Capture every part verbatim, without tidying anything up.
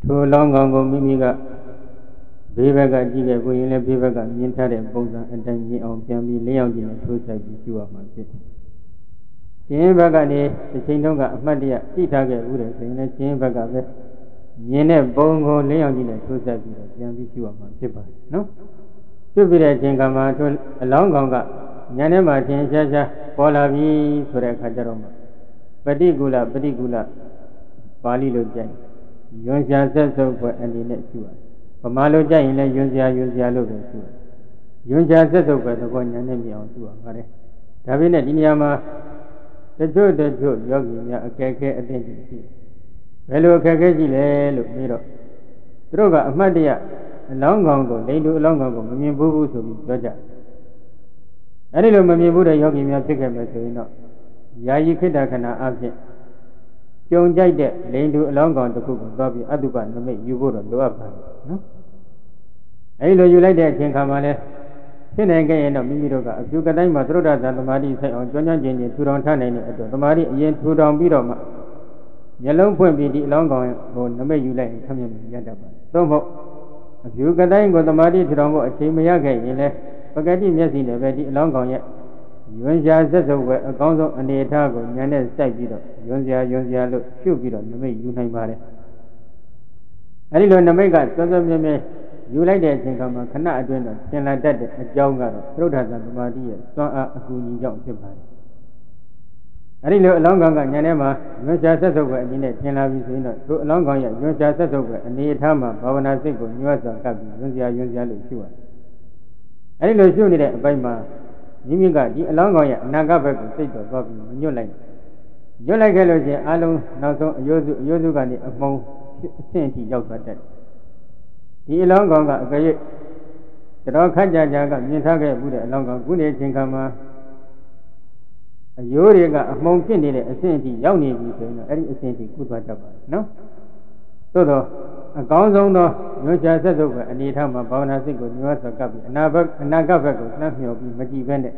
ထိုလောင်းကောင်ကိုမိမိကဘေးဘက်ကကြည့်ခဲ့ကိုရင်လည်းဘေးဘက်ကမြင်ထားတဲ့ပုံစံအတိုင်းမြင်အောင်ပြန်ပြီးလင်းအောင်ကြည့်နေထိုးဆိုင်ပြီးရှုရမှာဖြစ်တယ်။ရှင်ဘက်ကနေတစ်ချိန်တုန်းကအမှတ်တရကြည့်ထားခဲ့ဦးတယ်ဆိုရင်လည်းရှင်ဘက်ကပဲမြင်တဲ့ပုံကိုလင်းအောင်ကြည့်နေထိုးဆိုင်ပြီးတော့ပြန်ပြီးရှုရမှာဖြစ်ပါတယ်နော်။ရှုပြီးတဲ့အချိန်ကမှထိုအလောင်းကောင်ကညာထဲမှာထင်ရှားရှားပေါ်လာပြီဆိုတဲ့အခါကျတော့မှပฏิကူလပฏิကူလပါဠိလိုကြိုက်ယွန်ရှာဆက်စုပ်ပွဲအနေနဲ့ရှုရတယ်ဗမာလိုကြိုက်ရင်လည်းယွန်ရှာယွန်ရှာလို့ပဲရှုရတယ်ယွန်ရှာဆက်စုပ်ပွဲသဘောညာနဲ့မြင်အောင်ရှုရပါတယ်ဒါပေမဲ့ဒီနေရာမှာတချို့တချို့ယောဂီများအခက်အခဲအသိဉာဏ်ရှိဘယ်လိုအခက်အခဲရှိလဲလို့ပြီးတော့သူတို့ကအမှတ်တရအလောင်းကောင်ကိုလိန်တူအလောင်းကောင်ကိုမမြင်ဘူးဘူးဆိုပြီးပြောကြအဲ့ဒီလိုမမြင်ဘူးတဲ့ယောဂီများဖြစ်ခဲ့မယ်ဆိုရင်တော့ယာယီခိတ္တခဏအဖြစ်ကြုံကြိုက်တဲ့လိန်တူအလောင်းကောင်တစ်ခုကိုသွားပြီးအတုပနမိတ်ယူဖို့တော့လိုအပ်ပါတယ်နော်အဲဒီလိုယူလိုက်တဲ့အချိန်ခါမှာလဲဖြစ်နိုင်ခဲ့ရင်တော့မိမိတို့ကအပြုကတိုင်းမှာသရုတ်တသသမာဓိဆိုင်အောင်ကျွမ်းကျွမ်းကျင်ကျင်ထူထောင်ထားနိုင်တဲ့အတွက်သမာဓိအရင်ထူထောင်ပြီးတော့မှမျက်လုံးဖွင့်ပြီးဒီအလောင်းကောင်ကိုနမိတ်ယူလိုက်ရင်ခမျက်မြင်ရတတ်ပါတယ်သို့မဟုတ်အပြုကတိုင်းကိုသမာဓိထူထောင်ဖို့အချိန်မရခဲ့ရင်လဲပကတိမျက်စိနဲ့ပဲဒီအလောင်းကောင်ရဲ့ယွန်ရှာဆက်စုပ်ပဲအကောင်းဆုံးအနေအထားကိုဉာဏ်နဲ့စိုက်ပြီးတော့ယွန်ရှာယွန်ရှာလို့ရှုပြီးတော့နမိတ်ယူနိုင်ပါတယ်အဲဒီလိုနမိတ်ကစောစောမြဲမြဲယူလိုက်တဲ့အချိန်ကမှခဏအတွင်းတော့သင်လာတတ်တဲ့အကြောင်းကတော့သရုတ်ထသသမာဓိရဲ့စွမ်းအားအကူအညီကြောင့်ဖြစ်ပါတယ်အဲဒီလိုအလောင်းကောင်ကဉာဏ်ထဲမှာယွန်ရှာဆက်စုပ်ပဲအနေနဲ့သင်လာပြီဆိုရင်တော့သူအလောင်းကောင်ရဲ့ယွန်ရှာဆက်စုပ်ပဲအနေအထားမှာဘာဝနာစိတ်ကိုညွှတ်စွာကပ်ပြီးယွန်ရှာယွန်ရှာလို့ရှုရတယ်အဲဒီလိုရှုနေတဲ့အပိုင်းမှာမိမိကဒီအလောင်းကောင်ရဲ့အနာဂတ်ဘက်ကိုစိတ်တော်သွားပြီးညွတ်လိုက်ညွတ်လိုက်ခဲ့လို့ချင်းအလုံးနောက်ဆုံးအယုစုအယုစုကနေအမုံအဆင့်အထိရောက်သွားတတ်ဒီအလောင်းကောင်ကအကြိတ်တော်ခက်ကြကြကမြင်ထားခဲ့မှုတဲ့အလောင်းကောင်ခုနေချင်းခါမှာအယိုးတွေကအမုံဖြစ်နေတဲ့အဆင့်အထိရောက်နေပြီဆိုရင်တော့အဲ့ဒီအဆင့်အထိကုသတတ်ပါတယ်နော်သို့တော့အကောင်းဆုံးသောညွှန်ရှာဆက်စုပ်ပဲအနေထားမှာဘာဝနာစိတ်ကိုညွှန်စွာကပ်ပြီးအနာဘက်အနာဂတ်ဘက်ကိုနှမ်းမြော်ပြီးမကြည့်ဘဲနဲ့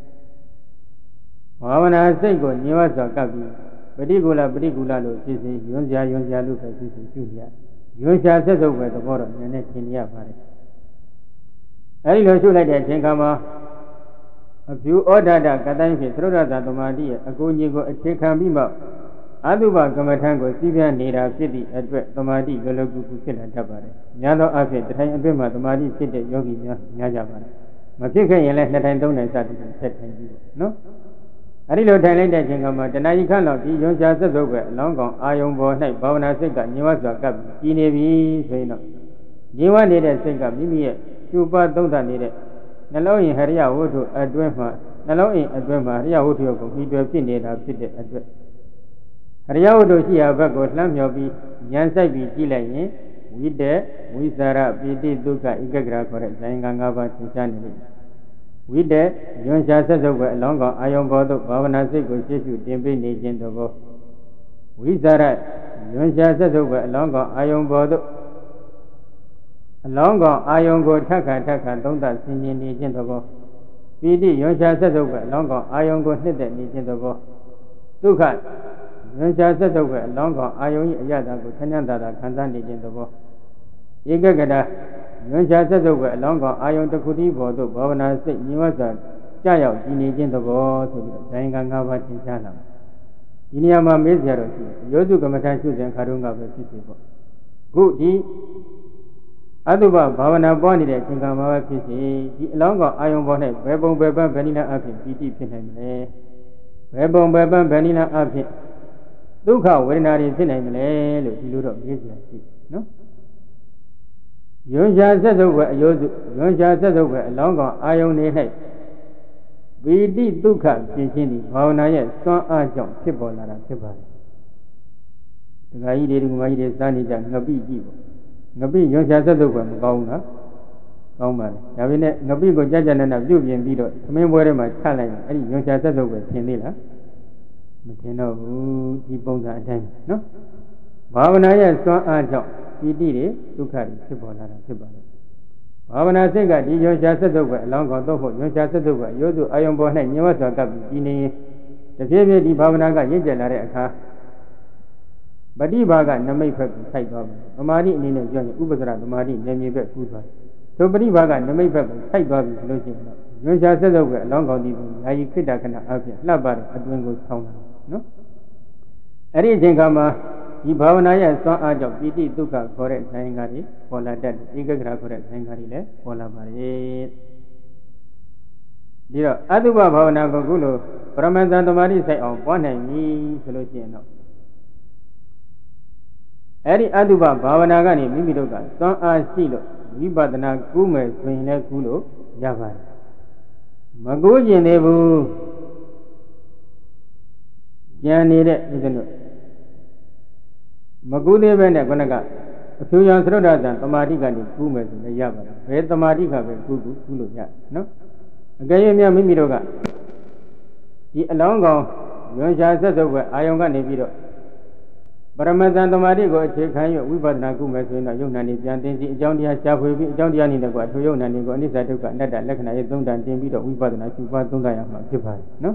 ဘာဝနာစိတ်ကိုညွှန်စွာကပ်ပြီးပฏิကူလပฏิကူလလို့ဖြစ်စေယွန်းစရာယွန်းစရာလို့ပဲဖြစ်စေပြုရယွန်းရှာဆက်စုပ်ပဲသဘောတော့ဉာဏ်နဲ့သင်ရပါတယ်အဲဒီလိုရှုလိုက်တဲ့အချိန်ခါမှာအပြုဩဒဒကတိုင်းဖြင့်သရုပ်ဒသမာဓိရဲ့အကူအညီကိုအခြေခံပြီးမှအတုပကမ္မထံကိုစီးပြနေတာဖြစ်သည့်အတွက်သမာဓိလောလောကူကူဖြစ်လာတတ်ပါတယ်။ညာသောအဖြစ်တစ်ထိုင်အတွင်းမှာသမာဓိဖြစ်တဲ့ယောဂီများများကြပါတယ်။မဖြစ်ခဲ့ရင်လည်းနှစ်ထိုင်သုံးထိုင်စသည်ဖြင့်ဆက်ထိုင်ပြီးနော်။အဲဒီလိုထိုင်လိုက်တဲ့အချိန်ကမှတဏှာကြီးခန့်လောက်ဒီယွန်ရှာဆက်စုပ်ပဲအလောင်းကောင်အာယုံပေါ်၌ဘာဝနာစိတ်ကညင်ဝစွာကပ်ပြီးကြည်နေပြီဆိုရင်တော့ညင်ဝနေတဲ့စိတ်ကမိမိရဲ့ကျူပသုံးသပ်နေတဲ့နှလုံးရင်ဟရိယဝတ္ထုအတွင်းမှာနှလုံးအိမ်အတွင်းမှာဟရိယဝတ္ထုကိုပြီးတွယ်ဖြစ်နေတာဖြစ်တဲ့အတွက်အရိယဝတ္ထုရှိရာဘက်ကိုလှမ်းမြော်ပြီးဉာဏ်စိုက်ပြီးကြည့်လိုက်ရင်ဝိတေဝိသရပိတိဒုက္ခဧကဂရခေါ်တဲ့ဇာယင်္ဂ၅ပါးသင်ကြားနေလိမ့်မယ်ဝိတေယွန်ရှာဆက်စုပ်ပဲအလောင်းကောင်အာယုံဘောသို့ဘာဝနာစိတ်ကိုရှေ့ရှုတင်ပေးနေခြင်းသဘောဝိသရယွန်ရှာဆက်စုပ်ပဲအလောင်းကောင်အာယုံဘောသို့အလောင်းကောင်အာယုံကိုထက်ခါထက်ခါသုံးသဆင်ခြင်နေခြင်းသဘောပိတိယွန်ရှာဆက်စုပ်ပဲအလောင်းကောင်အာယုံကိုနှစ်သက်နေခြင်းသဘောဒုက္ခဉာဏ်ရှာဆက်စုပ်ပဲအလောင်းကောင်အာယုံ၏အရသာကိုခဏတာတာခံစားနေခြင်းသဘောဧကဂတဉာဏ်ရှာဆက်စုပ်ပဲအလောင်းကောင်အာယုံတစ်ခုတည်းပေါ်သို့ဘာဝနာစိတ်ညီဝတ်စွာကြာရောက်ကြည်နေခြင်းသဘောဆိုပြီးတော့ဇာယင်္ဂ၅ပါးသင်ကြားလာဒီနေရာမှာမေးစရာတော့ရှိတယ်ယောစုကမ္မထာရှုစဉ်ခါတုန်းကပဲဖြစ်ဖြစ်ပေါ့ခုဒီအတုပဘာဝနာပွားနေတဲ့အချိန်ကမှာပဲဖြစ်စီဒီအလောင်းကောင်အာယုံပေါ်၌ဘယ်ပုံဘယ်ပန်းဗဏိနာအဖြစ်ပီတိဖြစ်နိုင်မလဲဘယ်ပုံဘယ်ပန်းဗဏိနာအဖြစ်ဒုက္ခဝေဒနာတွေဖြစ်နိုင်မလဲလို့ဒီလိုတော့မေးစရာရှိနော်ယွန်ရှာဆက်စုပ်ပဲအယုစုယွန်ရှာဆက်စုပ်ပဲအလောင်းကောင်အာယုန်နေ၌ဗီတိဒုက္ခဖြစ်ခြင်းဒီဘာဝနာရဲ့စွမ်းအားကြောင့်ဖြစ်ပေါ်လာတာဖြစ်ပါတယ်ဒကာကြီးတွေဒကာမကြီးတွေစားနေကြငပိကြည့်ပေါ့ငပိယွန်ရှာဆက်စုပ်ပဲမကောင်းဘူးနော်ကောင်းပါလေဒါပေမဲ့ငပိကိုကြကြနနပြုတ်ပြင်ပြီးတော့သမင်းပွဲထဲမှာချလိုက်ရင်အဲ့ဒီယွန်ရှာဆက်စုပ်ပဲသင်သေးလားမထင်တော့ဘူးဒီပုံစံအတိုင်းနော်ဘာဝနာရဲ့စွမ်းအားကြောင့်ပီတိတွေဒုက္ခတွေဖြစ်ပေါ်လာတာဖြစ်ပါတယ်ဘာဝနာစိတ်ကဒီယွန်ရှာဆက်စုပ်ပဲအလောင်းကောင်တော့ဖို့ယွန်ရှာဆက်စုပ်ပဲရိုးစုအာယုံပေါ်၌ညင်ဝတ်စွာကပ်ပြီးဒီနေတဖြည်းဖြည်းဒီဘာဝနာကရင့်ကျက်လာတဲ့အခါပฏิဘာကနမိတ်ဖက်ကိုစိုက်သွားတယ်သမာဓိအနေနဲ့ပြောရင်ဥပ္ပစရသမာဓိဉာဏ်မြင်ဘက်ကူးသွားတယ်သို့ပฏิဘာကနမိတ်ဖက်ကိုစိုက်သွားပြီလို့ရှိရင်တော့ညွှန်ရှာဆက်စုပ်ပဲအလောင်းကောင်းဒီကိုယာယီခိတ္တခဏအပြင်လှပတဲ့အတွင်းကိုဆောင်းတာနော်အဲ့ဒီအချိန်ခါမှာဒီဘာဝနာရဲ့စွမ်းအားကြောင့်ပိဋိဒုက္ခခေါ်တဲ့ဆိုင်ကားတွေပေါ်လာတတ်တယ်ဧကဂရခေါ်တဲ့ဆိုင်ကားတွေလည်းပေါ်လာပါတယ်ဒီတော့အတုပဘာဝနာကိုခုလိုပရမဇန်သမာဓိစိုက်အောင်ပွားနိုင်ပြီဆိုလို့ရှိရင်တော့အဲ့ဒီအတုပဘာဝနာကနေမိမိတို့ကစွမ်းအားရှိလို့ဝိပဿနာကူးမယ်ဆိုရင်လည်းကူးလို့ရပါတယ်မကူးကျင်သေးဘူးကြံနေတဲ့ဥစ္စနုမကူးသေးပဲနဲ့ခုနကအဖြူရောင်သရုတ်ဒဇံသမာဓိကနေကူးမယ်ဆိုလည်းရပါတယ်ဘယ်သမာဓိကပဲကူးကူးကူးလို့ရနော်အကယ်၍များမိမိတို့ကဒီအလောင်းကောင်ရွန်ရှာဆက်စုပ်ပဲအာယုံကနေပြီးတော့ပရမဇန်သမာဓိကိုအခြေခံ၍ဝိပဿနာကုမယ်ဆိုရင်တော့ယုံနာနေပြန်သိစီအကြောင်းတရားရှားဖွေပြီးအကြောင်းတရားနေတဲ့ကွာထိုယုံနာနေကိုအနိစ္စဒုက္ခအနတ္တလက္ခဏာရဲ့သုံးတန်တင်ပြီးတော့ဝိပဿနာရှုပါသုံးတန်ရမှာဖြစ်ပါတယ်နော်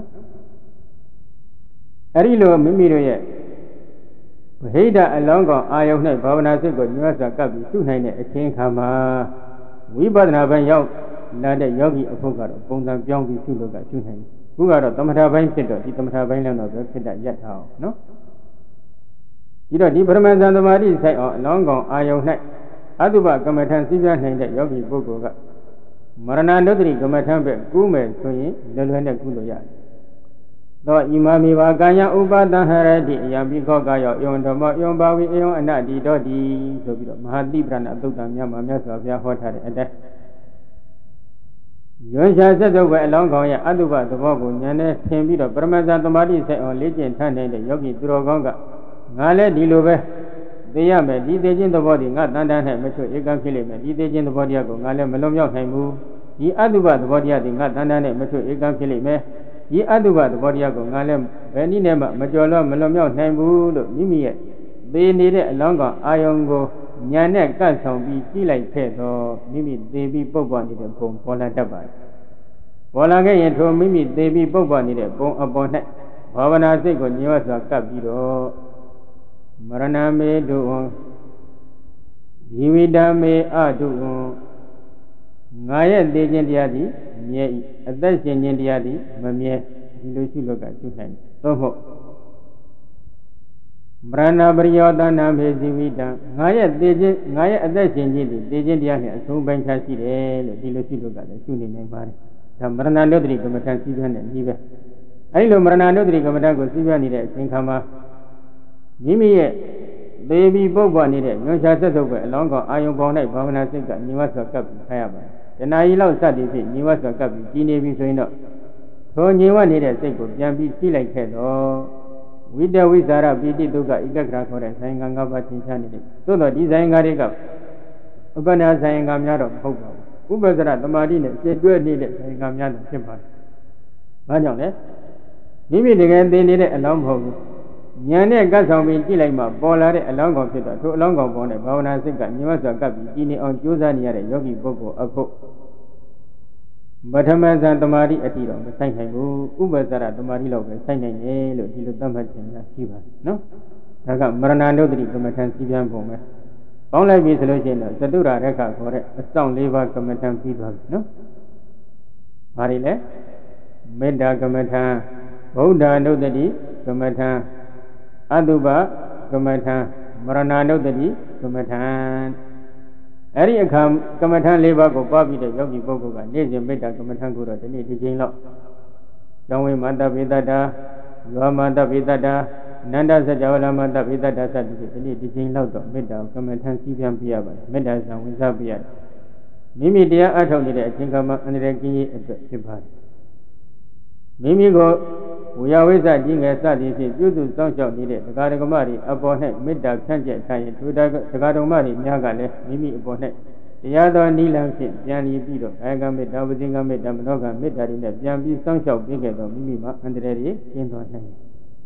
အဲ့ဒီလိုမိမိတို့ရဲ့ဗဟိတအလောင်းကောင်အာယုံ၌ဘာဝနာစိတ်ကိုညွှန်စွာကပ်ပြီးရှုနိုင်တဲ့အချိန်ခါမှာဝိပဿနာဘက်ရောက်လာတဲ့ယောဂီအဖို့ကတော့ပုံစံပြောင်းပြီးရှုလို့ကရှုနိုင်တယ်ခုကတော့သမထပိုင်းဖြစ်တော့ဒီသမထပိုင်းလည်းတော့ပဲဖြစ်တတ်ရက်အောင်နော်ဒီတော့ဒီပရမဇန်သမာဓိဆိုင်အောင်အလောင်းကောင်အာယုံ၌အတုပကမ္မထံစီးပြနိုင်တဲ့ယောဂီပုဂ္ဂိုလ်ကမရဏနုဒ္ဓရိကမ္မထံပဲကူးမယ်ဆိုရင်လွယ်လွယ်နဲ့ကူးလို့ရတယ်သောဣမာမိဘာကာယဥပါဒံဟရတိအယံပိခောကာယောယုံဓမ္မယုံဘာဝိအယုံအနတ္တိတောတိဆိုပြီးတော့မဟာတိပ္ပဏအသုတ္တမြတ်မှာမြတ်စွာဘုရားဟောထားတဲ့အတိုင်းရွန်ရှာဆက်စုပ်ပဲအလောင်းကောင်ရဲ့အတုပသဘောကိုဉာဏ်နဲ့သင်ပြီးတော့ပရမဇန်သမာဓိဆိုင်အောင်လေ့ကျင့်ထားနေတဲ့ယောဂီသူတော်ကောင်းကငါလည်းဒီလိုပဲသိရမယ်ဒီသိခြင်းသဘောဒီငါတန်တန်းနဲ့မချွတ်ဧကံဖြစ်လိမ့်မယ်ဒီသိခြင်းသဘောတရားကိုငါလည်းမလွန်မြောက်နိုင်ဘူးဒီအတုပသဘောတရားဒီငါတန်တန်းနဲ့မချွတ်ဧကံဖြစ်လိမ့်မယ်ဒီအတုပသဘောတရားကိုငါလည်းဘယ်နည်းနဲ့မှမကျော်လွန်မလွန်မြောက်နိုင်ဘူးလို့မိမိရဲ့သိနေတဲ့အလောင်းကောင်အာယုံကိုဉာဏ်နဲ့ကပ်ဆောင်ပြီးကြည့်လိုက်ခဲ့တော့မိမိသိပြီးပုတ်ပွားနေတဲ့ပုံပေါ်လာတတ်ပါတယ်ပေါ်လာခဲ့ရင်ထိုမိမိသိပြီးပုတ်ပွားနေတဲ့ပုံအပေါ်၌ဘာဝနာစိတ်ကိုညှို့စွာကပ်ပြီးတော့မရဏမေတုံဇီဝိတမေအတုံငါရဲ့သိခြင်းတရားသည်မြဲ၏အသက်ရှင်ခြင်းတရားသည်မမြဲဒီလိုရှိလို့ကရှုနိုင်တယ်သို့မဟုတ်မရဏပရိယောတနာမေဇီဝိတံငါရဲ့သိခြင်းငါရဲ့အသက်ရှင်ခြင်းသည်သိခြင်းတရားနဲ့အဆုံးပိုင်းခြားရှိတယ်လို့ဒီလိုရှိလို့ကလည်းရှုနေနိုင်ပါတယ်ဒါမရဏနုဒ္ဓရိကမ္မထံစီးပြတဲ့ဤပဲအဲဒီလိုမရဏနုဒ္ဓရိကမ္မထံကိုစီးပြနေတဲ့အချိန်ခါမှာမိမိရဲ့သေပြီးပုတ်ပွားနေတဲ့ညွှန်ရှာဆက်စုပ်ပဲအလောင်းကောင်အာယုံပေါင်း၌ဘာဝနာစိတ်ကညီဝတ်စွာကပ်ပြီးထားရပါတယ်တဏှာကြီးလောက်စသည်ဖြင့်ညီဝတ်စွာကပ်ပြီးကြီးနေပြီဆိုရင်တော့ထိုညီဝတ်နေတဲ့စိတ်ကိုပြန်ပြီးကြည့်လိုက်ခဲ့တော့ဝိတဝိဇာရပိဋိဒုက္ခဧကဂရခေါ်တဲ့ဆိုင်ကံ၅ပါးသင်ချနေတယ်သို့တော့ဒီဆိုင်ကံတွေကဥပဒနာဆိုင်ကံများတော့မဟုတ်ပါဘူးဥပ္ပဇ္ဇရသမာဓိနဲ့ရှင်းတွဲနေတဲ့ဆိုင်ကံများတော့ဖြစ်ပါတယ်ဘာကြောင့်လဲမိမိတကယ်သိနေတဲ့အလောင်းမဟုတ်ဘူးဉာဏ်နဲ့ကပ်ဆောင်ပြီးကြည့်လိုက်မှပေါ်လာတဲ့အလောင်းကောင်ဖြစ်တော့ထိုအလောင်းကောင်ပေါ်နဲ့ဘာဝနာစိတ်ကညှို့စွာကပ်ပြီးကြည်နေအောင်ကြိုးစားနေရတဲ့ယောဂီပုဂ္ဂိုလ်အဖို့ပထမဇန်သမာဓိအတိတော့မဆိုင်နိုင်ဘူးဥပ္ပဇ္ဇရသမာဓိလောက်ပဲဆိုင်နိုင်တယ်လို့ဒီလိုသတ်မှတ်ခြင်းကရှိပါတယ်နော်ဒါကမရဏနုဒ္ဓရိကမ္မထံစီပြန်ပုံပဲပေါင်းလိုက်ပြီဆိုလို့ရှိရင်တော့သတုရရက္ခခေါ်တဲ့အစောင့်၄ပါးကမ္မထံပြီးသွားပြီနော်ဘာတွေလဲမေတ္တာကမ္မထံဗုဒ္ဓနုဒ္ဓရိကမ္မထံအတုပကမ္မထံမရဏနုဒ္ဓရိကမ္မထံအဲ့ဒီအခါကမ္မထံ၄ပါးကိုပွားပြီးတဲ့ယောဂီပုဂ္ဂိုလ်ကနေ့စဉ်မေတ္တာကမ္မထံကိုတော့ဒီနေ့ဒီချိန်လောက်ကျောင်းဝိမန္တပိတ္တာယောမန္တပိတ္တာနန္ဒစကြဝဠာမန္တပိတ္တာစသည်ဖြင့်ဒီနေ့ဒီချိန်လောက်တော့မေတ္တာကမ္မထံစီးပြန်ပြရပါတယ်မေတ္တာဆံဝင်စားပြရတယ်မိမိတရားအထောက်နေတဲ့အချိန်ကမှအန္တရာယ်ကင်းရေးအတွက်ဖြစ်ပါတယ်မိမိကိုဝိယဝိဇ္ဇကြီးငယ်စသည်ဖြင့်ပြုစုစောင့်ရှောက်နေတဲ့ဒကာဒကမတွေအပေါ်၌မေတ္တာဖြန့်ကျက်ထားရင်ထိုဒကာဒကမတွေများကလည်းမိမိအပေါ်၌တရားတော်နိလန်းဖြင့်ပြန်ပြီးပြီးတော့ကာယကမေတ္တာဝစီကမေတ္တာမနောကမေတ္တာတွေနဲ့ပြန်ပြီးစောင့်ရှောက်ပြီးခဲ့တော့မိမိမှာအန္တရာယ်တွေကျင်းသွားနိုင်တယ်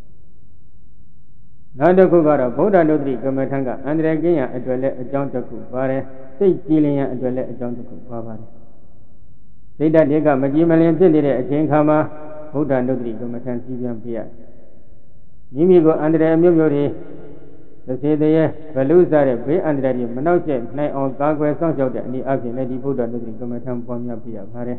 နောက်တစ်ခုကတော့ဗုဒ္ဓနုဒ္ဓရိကမ္မထံကအန္တရာယ်ကင်းရန်အတွက်လည်းအကြောင်းတစ်ခုပါတယ်စိတ်ကြည်လင်ရန်အတွက်လည်းအကြောင်းတစ်ခုပါပါတယ်စိတ်ဓာတ်တွေကမကြည်မလင်ဖြစ်နေတဲ့အချိန်ခါမှာဗုဒ္ဓနုဒ္ဓရိကမ္မထံစီပြန်ပြရမိမိကိုအန္တရာယ်မျိုးမျိုးတွေသစေတည်းဘလူစားတဲ့ဘေးအန္တရာယ်တွေမနှောက်ယှက်နိုင်အောင်ကာကွယ်စောင့်ရှောက်တဲ့အနေအချင်းလည်းဒီဗုဒ္ဓနုဒတိကမ္မထံပွားများပြရပါတယ်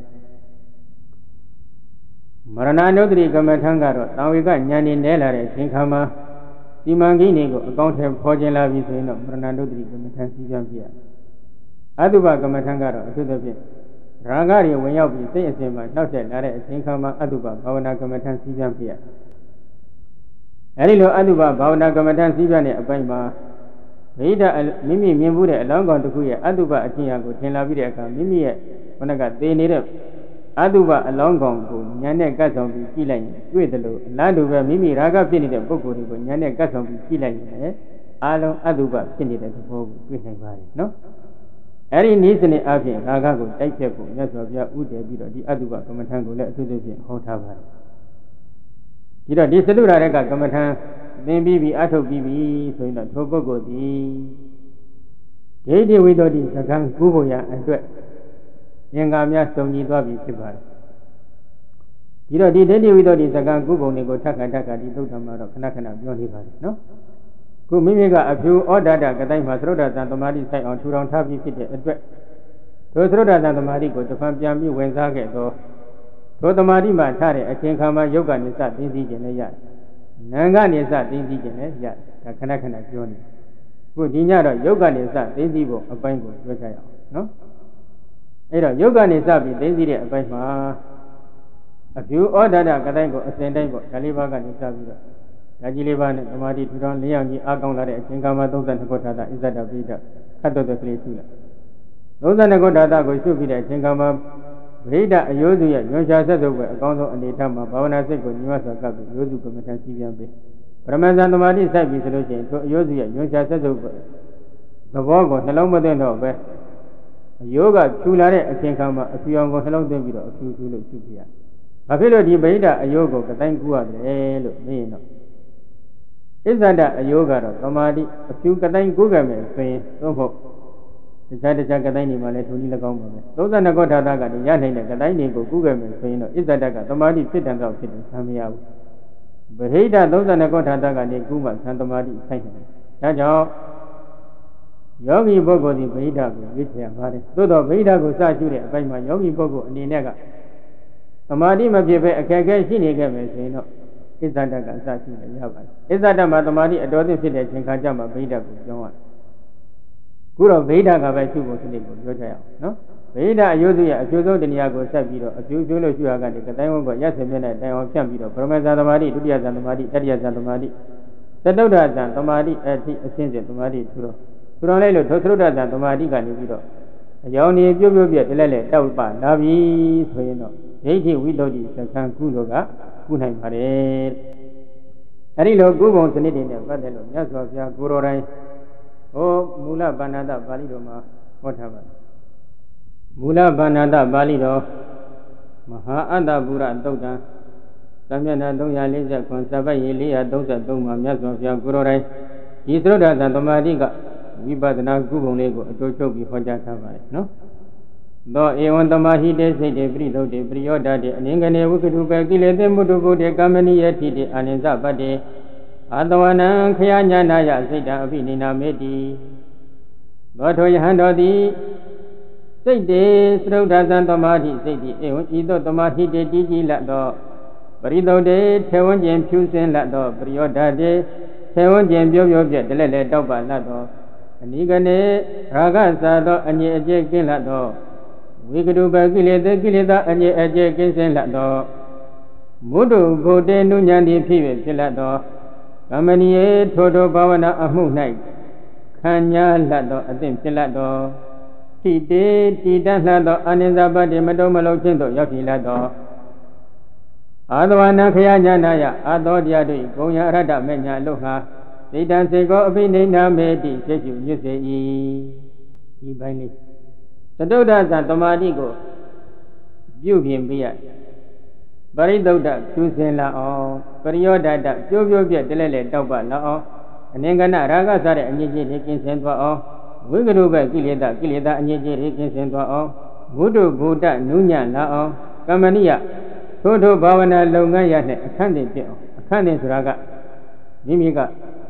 မရဏနုဒတိကမ္မထံကတော့တာဝေကဉာဏ်နဲ့နဲလာတဲ့အချိန်ခါမှာစီမံကိန်းတွေကိုအကောင့်ထဲပေါ်ကျင်လာပြီဆိုရင်တော့မရဏနုဒတိကမ္မထံစီးပြန်ပြရအတုပကမ္မထံကတော့အထူးသဖြင့်ရာဂတွေဝင်ရောက်ပြီးစိတ်အစဉ်မှာနှောက်ယှက်လာတဲ့အချိန်ခါမှာအတုပဘာဝနာကမ္မထံစီးပြန်ပြရအဲဒီလိုအတုပဘာဝနာကမ္မထံစီးပြန်တဲ့အပိုင်းမှာဗိဓာမိမိမြင်မှုတဲ့အလောင်းကောင်တစ်ခုရဲ့အတုပအချင်းရာကိုထင်လာပြီးတဲ့အခါမိမိရဲ့ဘုနကသေနေတဲ့အတုပအလောင်းကောင်ကိုဉာဏ်နဲ့ကတ်ဆောင်ပြီးကြည့်လိုက်ရင်တွေ့တယ်လို့အလားတူပဲမိမိရာဂဖြစ်နေတဲ့ပုဂ္ဂိုလ်တွေကိုဉာဏ်နဲ့ကတ်ဆောင်ပြီးကြည့်လိုက်ရင်အာလုံးအတုပဖြစ်နေတဲ့သဘောကိုတွေ့နိုင်ပါတယ်နော်အဲ့ဒီနည်းစနစ်အပြင်ရာဂကိုတိုက်ဖြတ်ဖို့မြတ်စွာဘုရားဥတည်ပြီးတော့ဒီအတုပကမ္မထံကိုလည်းအထူးသဖြင့်ဟောထားပါတယ်ဒီတော့ဒီသတုရတဲ့ကကမ္မထံသင်ပြီးပြီးအထုတ်ပြီးပြီဆိုရင်တော့ထိုပုဂ္ဂိုလ်ဒီဒိဋ္ဌိဝိတ္တိစကံကုဖို့ရအတွက်ဉာဏ်ကာများစုံညီသွားပြီဖြစ်ပါတယ်ဒီတော့ဒီဒိဋ္ဌိဝိတ္တိစကံကုပုံတွေကိုထပ်ခါထပ်ခါဒီသုတ်တံမှာတော့ခဏခဏပြောနေပါတယ်နော်ခုမိမိကအဖြူဩဒတကတိုင်းမှာသရုဒ္ဓဇံသမာဓိဆိုင်အောင်ထူထောင်ထားပြီးဖြစ်တဲ့အတွက်ထိုသရုဒ္ဓဇံသမာဓိကိုတစ်ဖန်ပြန်ပြီးဝင်စားခဲ့တော့ထိုသမာဓိမှာထားတဲ့အချိန်ခါမှာယုတ်ကနေစသိသိခြင်းနဲ့ရတယ်။နာကနေစသိသိခြင်းနဲ့ရတယ်။ဒါခဏခဏပြောနေ။ခုဒီညတော့ယုတ်ကနေစသိသိဖို့အပိုင်းကိုပြောကြရအောင်နော်။အဲ့တော့ယုတ်ကနေစပြီးသိသိတဲ့အပိုင်းမှာအဖြူဩဒတကတိုင်းကိုအစဉ်တိုင်းပေါ့ဒါလေးပါးကနေစပြီးတော့ဓာကြီးလေးပါးနဲ့သမာဓိထူထောင်လေးအောင်ကြီးအားကောင်းလာတဲ့အချိန်ခါမှာသုံးဆယ်နှစ်ခုထာတာဣဇဒပိဒခတ်တော်တဲ့ကလေးရှုလိုက်။သုံးဆယ်နှစ်ခုထာတာကိုရှုပြီးတဲ့အချိန်ခါမှာဗိဓာအယောစုရဲ့ညွှန်ရှားဆက်စုပ်ပဲအကောင်းဆုံးအနေထားမှာဘာဝနာစိတ်ကိုညီမစွာကပ်ပြီးယောစုကမ္မထံစီပြန်ပေးပရမဇန်သမာဓိစိုက်ပြီးဆိုလို့ရှိရင်ထိုအယောစုရဲ့ညွှန်ရှားဆက်စုပ်ပဲသဘောကိုနှလုံးမသွင်းတော့ပဲအယောကဖြူလာတဲ့အချိန်ခါမှာအဖြူအောင်ကိုနှလုံးသွင်းပြီးတော့အဖြူဖြူလို့ရှုပြရ။ဘာဖြစ်လို့ဒီဗိဓာအယောကိုကတိုင်းကူရတယ်လို့မေးရင်တော့ဣဇဒအယောကတော့သမာဓိအဖြူကတိုင်းကူခဲ့မယ်ဆိုရင်သို့မဟုတ်တခြားတခြားကတိုင်းတွေမှာလည်းထိုနည်း၎င်းပါပဲသုံးဆယ်နှစ်ခုထာတာကနေရနိုင်တဲ့ကတိုင်းတွေကိုကုခဲ့မယ်ဆိုရင်တော့ဣဇဒကသမာဓိဖြစ်တယ်တော့ဖြစ်တယ်ဆံမရဘူးဗဟိတသုံးဆယ်နှစ်ခုထာတာကနေကုမှသံသမာဓိဆိုင်တယ်ဒါကြောင့်ယောဂီပုဂ္ဂိုလ်ဒီဗဟိတကိုရွေးချယ်ပါတယ်သို့တော့ဗဟိတကိုစရှုတဲ့အပိုင်းမှာယောဂီပုဂ္ဂိုလ်အနေနဲ့ကသမာဓိမဖြစ်ပဲအခက်အခဲရှိနေခဲ့မယ်ဆိုရင်တော့ဣဇဒကအစရှုလည်းရပါတယ်ဣဇဒမှာသမာဓိအတော်သင့်ဖြစ်တဲ့ချိန်ခါကျမှဗဟိတကိုပြောင်းရတယ်ခုတော့ဗိဓာကပဲရှုဖို့စနစ်ကိုပြောကြရအောင်နော်ဗိဓာအယုစုရဲ့အကျိုးဆုံးတရားကိုဆက်ပြီးတော့အကျိုးကျိုးလို့ရှုရကနေကတိုင်းဝန်းကရက်စင်မြနဲ့တိုင်အောင်ဖြန့်ပြီးတော့ပရမဇန်သမာဓိဒုတိယဇန်သမာဓိတတိယဇန်သမာဓိသတုဒ္ဒဇန်သမာဓိအထိအစဉ်စဉ်သမာဓိထူတော့ထူတော်လိုက်လို့သုဒ္ဓဇန်သမာဓိကနေပြီးတော့အယောင်နေပြုတ်ပြုတ်ပြက်တလဲလဲတောက်ပလာပြီဆိုရင်တော့ဒိဋ္ဌိဝိတ္တိစကံကုလို့ကကုနိုင်ပါတယ်အဲ့ဒီလိုကုပုံစနစ်တွေနဲ့ပတ်သက်လို့မြတ်စွာဘုရားကိုရောတိုင်းဟောမူလဗန္နတပါဠိတော်မှာဟောထားပါတယ်မူလဗန္နတပါဠိတော်မဟာအတ္တပုရသုတ်တံသမျက်နှာသုံးရာလေးဆယ်ခုစပတ်ရေလေးရာသုံးဆယ်သုံးမှာမြတ်စွာဘုရားကိုရောတိုင်းဒီသရုဒ္ဓဇန်သမာဓိကဝိပဿနာကုပုံလေးကိုအတူချုပ်ပြီးဟောကြားထားပါတယ်နော်သောဧဝံသမာဟိတေစိတ်တေပရိသုတ်တေပရိယောဒတေအနင်္ဂနေဝိကတုပကိလေသေမုတုပုတေကာမနိယတိတေအာနိဇပတ္တေအာတဝနံခယညာနာယစိတ်တံအပိနိနာမေတိသောထိုယဟံတော်သည်စိတ်တေသရုဒ္ဓဇံသမာဓိစိတ်တိဧဝံဤသို့သမာဟိတေတည်ကြည်လတ်သောပရိသုတ်တေထေဝံကျင်ဖြူစင်လတ်သောပရိယောဒတေထေဝံကျင်ပြောပြောပြတလဲလဲတောက်ပါလတ်သောအနိကနေရာဂသာသောအငြိအကျက်ကင်းလတ်သောဝိကတုပကိလေသာကိလေသာအငြိအကျက်ကင်းစင်လတ်သောမုဒ္ဒဂုတေနုညာတိဖြစ်ဖြစ်လတ်သောကမ္မနိယေထိုထိုဘာဝနာအမှု၌ခံညာလတ်သောအသင့်ဖြစ်လတ်သောတိတေတိတလှသောအာနိဇပတ္တိမတုံမလုံးခြင်းသို့ရောက်ဖြစ်လတ်သောအာသဝနာခယညာနာယအာသောတရားတို့ဂုံယအရဟတမေညာလို့ဟာစိတ်တံစေကောအပိနိနာမေတိစိတ်ရှုညွတ်စေ၏ဒီပိုင်းလေးသတုဒ္ဒဇံသမာဓိကိုပြုပြင်ပြရပရိသုဒ္ဓကျူးစင်လာအောင်ပရိယောဒတပြိုးပြိုးပြက်တလဲလဲတောက်ပလာအောင်အနင်္ဂနရာဂစတဲ့အငြိကြီးတွေကင်းစင်သွားအောင်ဝိကရုပကိလေသာကိလေသာအငြိကြီးတွေကင်းစင်သွားအောင်ဘုဒ္ဓဘုဒ္ဓနုညံ့လာအောင်ကမ္မနိယထို့ထိုဘာဝနာလုပ်ငန်းရနဲ့အခန့်တင်ပြအောင်အခန့်တင်ဆိုတာကမိမိက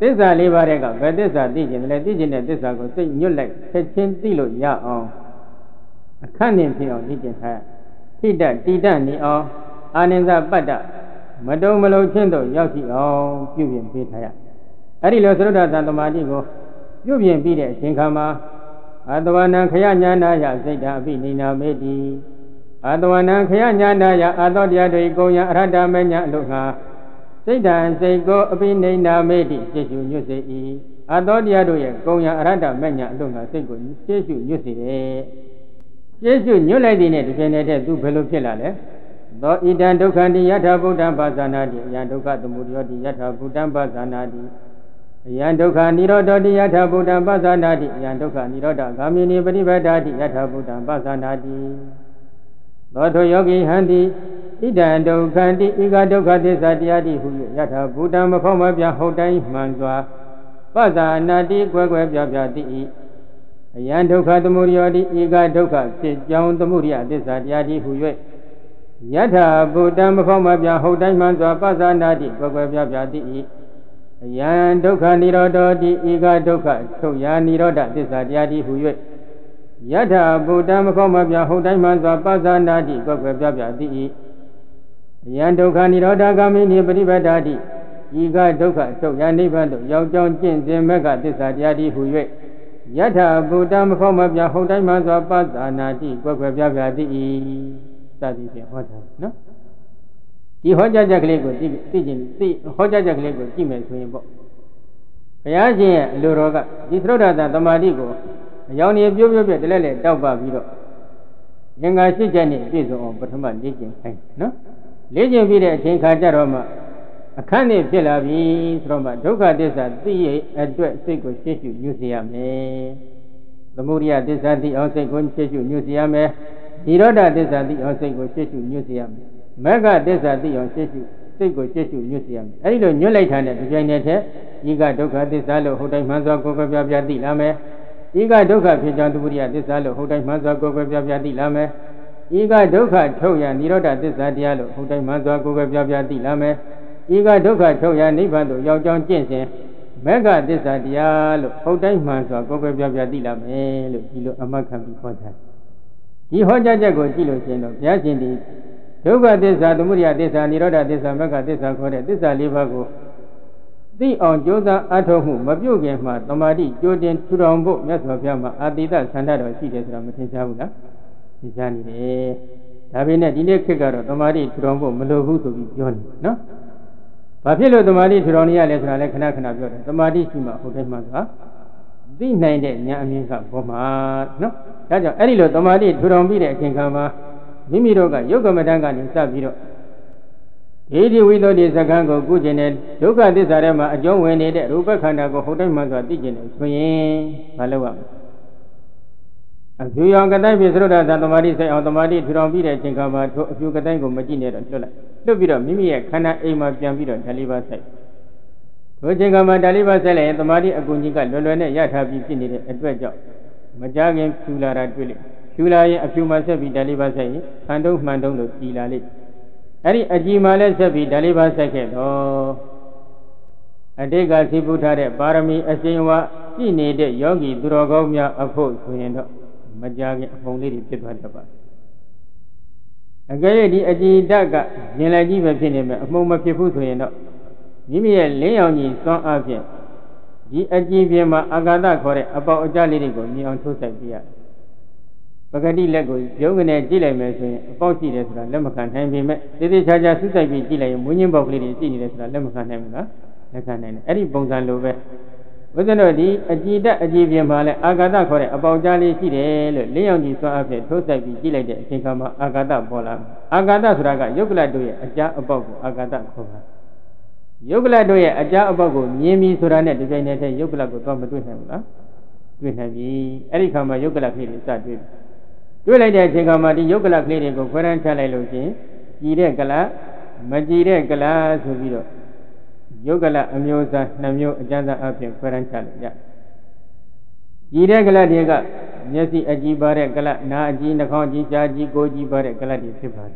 သစ္စာလေးပါးတဲ့ကဘယ်သစ္စာသိခြင်းလဲသိခြင်းတဲ့သစ္စာကိုစိတ်ညွတ်လိုက်ချက်ချင်းသိလို့ရအောင်အခန့်နေဖြစ်အောင်သိခြင်းထားထိတ္တတိတ္တနေအောင်အာနိသပတ္တမတုံမလုံးချင်းတို့ရောက်ရှိအောင်ပြုပြင်ပေးထားရအဲ့ဒီလိုသရုဒ္ဓသံသမာဓိကိုပြုပြင်ပြီးတဲ့အချိန်ခါမှာအာတဝနံခယညာနာယစိတ်ဓာအပိနိနာမေတိအာတဝနံခယညာနာယအာသောတရားတွေကုံယအရဟတမညာအလို့ငါစိတ်ဓာစိတ်ကိုအပိနိနာမေတိရှေ့ရှုညွတ်စေ၏အာသောတရားတို့ရဲ့ကုံယအရဟတမညာအလို့ငါစိတ်ကိုရှေ့ရှုညွတ်စေတယ်ရှေ့ရှုညွတ်လိုက်တဲ့နဲ့ဒီပြင်းနေတဲ့သူဘယ်လိုဖြစ်လာလဲသောဣဒံဒုက္ခန္တိယထာဗုဒ္ဓံပါဇာနာတိအယံဒုက္ခသမုဒယောတိယထာဗုဒ္ဓံပါဇာနာတိအယံဒုက္ခនិရောဓတိယထာဗုဒ္ဓံပါဇာနာတိအယံဒုက္ခនិရောဓဂာမိနိပฏิပတ္တာတိယထာဗုဒ္ဓံပါဇာနာတိသောထိုယောဂိဟန္တိဣဒံဒုက္ခန္တိဧကဒုက္ခသစ္စာတရားတိဟုယထာဗုဒ္ဓံမဖောက်မပြဟုတ်တိုင်းမှန်စွာပါဇာနာတိကွယ်ကွယ်ပြပြတိ၏အယံဒုက္ခသမုဒယောတိဧကဒုက္ခဖြစ်ကြောင်းသမုဒယသစ္စာတရားတိဟု၍ယထာဗုဒ္ဓံမဖောက်မပြဟုတ်တိုင်းမှန်စွာပါဇာနာတိကွယ်ကွယ်ပြပြတိ၏အယံဒုက္ခនិရောဓတိဧကဒုက္ခထုတ်ရာនិရောဓသစ္စာတရားတိဟု၍ယထာဗုဒ္ဓံမဖောက်မပြဟုတ်တိုင်းမှန်စွာပါဇာနာတိကွယ်ကွယ်ပြပြတိ၏အယံဒုက္ခនិရောဓဂာမိနိပฏิပတ္တာတိဧကဒုက္ခထုတ်ရာနိဗ္ဗာန်သို့ရောက်ကြောင်းကျင့်စဉ်မဂ္ဂသစ္စာတရားတိဟု၍ယထာဗုဒ္ဓံမဖောက်မပြဟုတ်တိုင်းမှန်စွာပါဇာနာတိကွယ်ကွယ်ပြပြတိ၏စသည်ဖြင့်ဟောတာနော်ဒီဟောကြားချက်ကလေးကိုသိသိချင်းသိဟောကြားချက်ကလေးကိုကြည့်မယ်ဆိုရင်ပေါ့ဘုရားရှင်ရဲ့အလိုတော်ကဒီသရုဒ္ဓသသမာဓိကိုအယောင်နေပြိုးပြိုးပြတလဲလဲတောက်ပပြီးတော့ငင်္ဂါရှိချက်နဲ့ပြည့်စုံအောင်ပထမလေ့ကျင့်ခိုင်းနော်လေ့ကျင့်ပြီးတဲ့အချိန်ခါကျတော့မှအခန့်နဲ့ဖြစ်လာပြီဆိုတော့မှဒုက္ခသစ္စာသိရအတွက်စိတ်ကိုရှေ့ရှုညွှန်စေရမယ်သမုဒယသစ္စာသိအောင်စိတ်ကိုရှေ့ရှုညွှန်စေရမယ်និရောဓသစ္စာသိအောင်စိတ်ကိုရှေ့ရှုညွှန်စေရမယ်မဂ္ဂသစ္စာသိအောင်ရှေ့ရှုစိတ်ကိုရှေ့ရှုညွှန်စေရမယ်အဲဒီလိုညွှန်လိုက်တာနဲ့ဒီပြိုင်နေတဲ့ဤကဒုက္ခသစ္စာလို့ဟုတ်တိုင်းမှန်စွာကိုယ်ကိုယ်ပြပြသိလာမယ်ဤကဒုက္ခဖြစ်ကြောင်းသမုဒယသစ္စာလို့ဟုတ်တိုင်းမှန်စွာကိုယ်ကိုယ်ပြပြသိလာမယ်ဤကဒုက္ခထုတ်ရនិရောဓသစ္စာတရားလို့ဟုတ်တိုင်းမှန်စွာကိုယ်ကိုယ်ပြပြသိလာမယ်ဤကဒုက္ခထုတ်ရနိဗ္ဗာန်သို့ရောက်ကြောင်းကျင့်စဉ်မဂ္ဂသစ္စာတရားလို့ဟုတ်တိုင်းမှန်စွာကိုယ်ကိုယ်ပြပြသိလာမယ်လို့ဒီလိုအမှတ်ခံပြီးဟောထားဒီဟောကြားချက်ကိုကြည့်လို့ရှိရင်တော့ဘုရားရှင်ဒီဒုက္ခသစ္စာသမုဒယသစ္စာនិရောဓသစ္စာမဂ္ဂသစ္စာခေါ်တဲ့သစ္စာလေးပါးကိုသိအောင်ကြိုးစားအထောက်မှုမပြုတ်ခင်မှာတမာတိကြိုးတင်ထူထောင်ဖို့မြတ်စွာဘုရားမှာအာတိတဆန္ဒတော်ရှိတယ်ဆိုတာမထင်ရှားဘူးလားထင်ရှားနေတယ်ဒါပေမဲ့ဒီနေ့ခေတ်ကတော့တမာတိထူထောင်ဖို့မလိုဘူးဆိုပြီးပြောနေနော်ဘာဖြစ်လို့တမာတိထူထောင်နေရလဲဆိုတာလည်းခဏခဏပြောတယ်တမာတိရှိမှဟုတ်တယ်မှဆိုတာသိနိုင်တဲ့ဉာဏ်အမြင်ကဘောမှာနော်ဒါကြောင့်အဲ့ဒီလိုတမာတိထူထောင်ပြီးတဲ့အချိန်ခါမှာမိမိတို့ကယုတ်ကမတန်းကနေစပြီးတော့ဣတိဝိသောတိစကံကိုကုကျင်တဲ့ဒုက္ခသစ္စာထဲမှာအကျုံးဝင်နေတဲ့ရူပခန္ဓာကိုဟုတ်တိုင်းမှဆိုတာသိကျင်တယ်ဆိုရင်မလုပ်ရဘူးအဖြူရောင်ကတိုင်းပြသရုဒ္ဓသသမာဓိဆိုင်အောင်သမာဓိထူထောင်ပြီးတဲ့အချိန်ခါမှာထိုအဖြူကတိုင်းကိုမကြည့်နဲ့တော့လွတ်လိုက်လွတ်ပြီးတော့မိမိရဲ့ခန္ဓာအိမ်မှာပြန်ပြီးတော့ဓာလေးပါးဆိုင်ထိုအချိန်ခါမှာဓာလေးပါးဆိုင်လိုက်ရင်သမာဓိအကူကြီးကလွယ်လွယ်နဲ့ရထားပြီးဖြစ်နေတဲ့အတွက်ကြောင့်မကြခင်ဖြူလာတာတွေ့လိမ့်ဖြူလာရင်အဖြူမှာဆက်ပြီးဓာလေးပါးဆိုင်ရင်ခန္တုံမှန်တုံလို့ကြည်လာလိမ့်အဲ့ဒီအကြည်မှလည်းဆက်ပြီးဓာလေးပါးဆိုင်ခဲ့တော့အတိတ်ကသိပုထားတဲ့ပါရမီအရှင်ဝါရှိနေတဲ့ယောဂီသူတော်ကောင်းများအဖို့ဆိုရင်တော့မကြခင်အပုံလေးတွေဖြစ်သွားတတ်ပါအကယ်၍ဒီအကြည်ဓာတ်ကမြင်လိုက်ကြီးပဲဖြစ်နေမယ်အမှုံမဖြစ်ဘူးဆိုရင်တော့မိမိရဲ့လင်းရောင်ကြီးစွမ်းအားဖြင့်ဒီအကြည်ပြင်မှာအာဂါသခေါ်တဲ့အပေါက်အကျလေးတွေကိုမြင်အောင်ထိုးဆိုင်ပြရတယ်ပဂတိလက်ကိုရုံးကနေကြည့်လိုက်မယ်ဆိုရင်အပေါက်ရှိတယ်ဆိုတာလက်မခံနိုင်ပေမဲ့သေသေးချာချာဆုစိုက်ပြီးကြည့်လိုက်ရင်မွေးညင်းပေါက်ကလေးတွေရှိနေတယ်ဆိုတာလက်မခံနိုင်ဘူးလားလက်ခံနိုင်တယ်အဲ့ဒီပုံစံလိုပဲဘုရားတို့ဒီအကြည်ဓာတ်အကြည်ပြင်မှာလဲအာဂါသခေါ်တဲ့အပေါက်ကြားလေးရှိတယ်လို့လင်းရောင်ကြီးစွမ်းအဖြစ်ထိုးစိုက်ပြီးကြည့်လိုက်တဲ့အချိန်ခါမှာအာဂါသပေါ်လာအာဂါသဆိုတာကယုတ်ကလတို့ရဲ့အကြားအပေါက်ကိုအာဂါသခေါ်တာယုတ်ကလတို့ရဲ့အကြားအပေါက်ကိုမြင်ပြီးဆိုတာနဲ့ဒီချိန်နဲ့တည်းယုတ်ကလကိုတော့မတွေ့နိုင်ဘူးလားတွေ့နိုင်ပြီအဲ့ဒီခါမှာယုတ်ကလဖြစ်ပြီးစတွေ့တွေ့လိုက်တဲ့အချိန်ခါမှာဒီယုတ်ကလကလေးတွေကိုခွဲတန်းချလိုက်လို့ချင်းကြည်တဲ့ကလမကြည်တဲ့ကလဆိုပြီးတော့ယုတ်ကလအမျိုးအစားနှစ်မျိုးအကျဉ်းစားအဖြစ်ခွဲတန်းချလို့ရကြည်တဲ့ကလတွေကမျက်စိအကြည်ပါတဲ့ကလနာအကြည်နှာခေါင်းအကြည်ရှားအကြည်ကိုယ်အကြည်ပါတဲ့ကလတွေဖြစ်ပါတယ်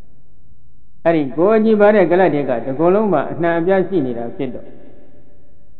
အဲ့ဒီကိုယ်အကြည်ပါတဲ့ကလတွေကဒီကုလုံးမှာအနှံအပြားရှိနေတာဖြစ်တော့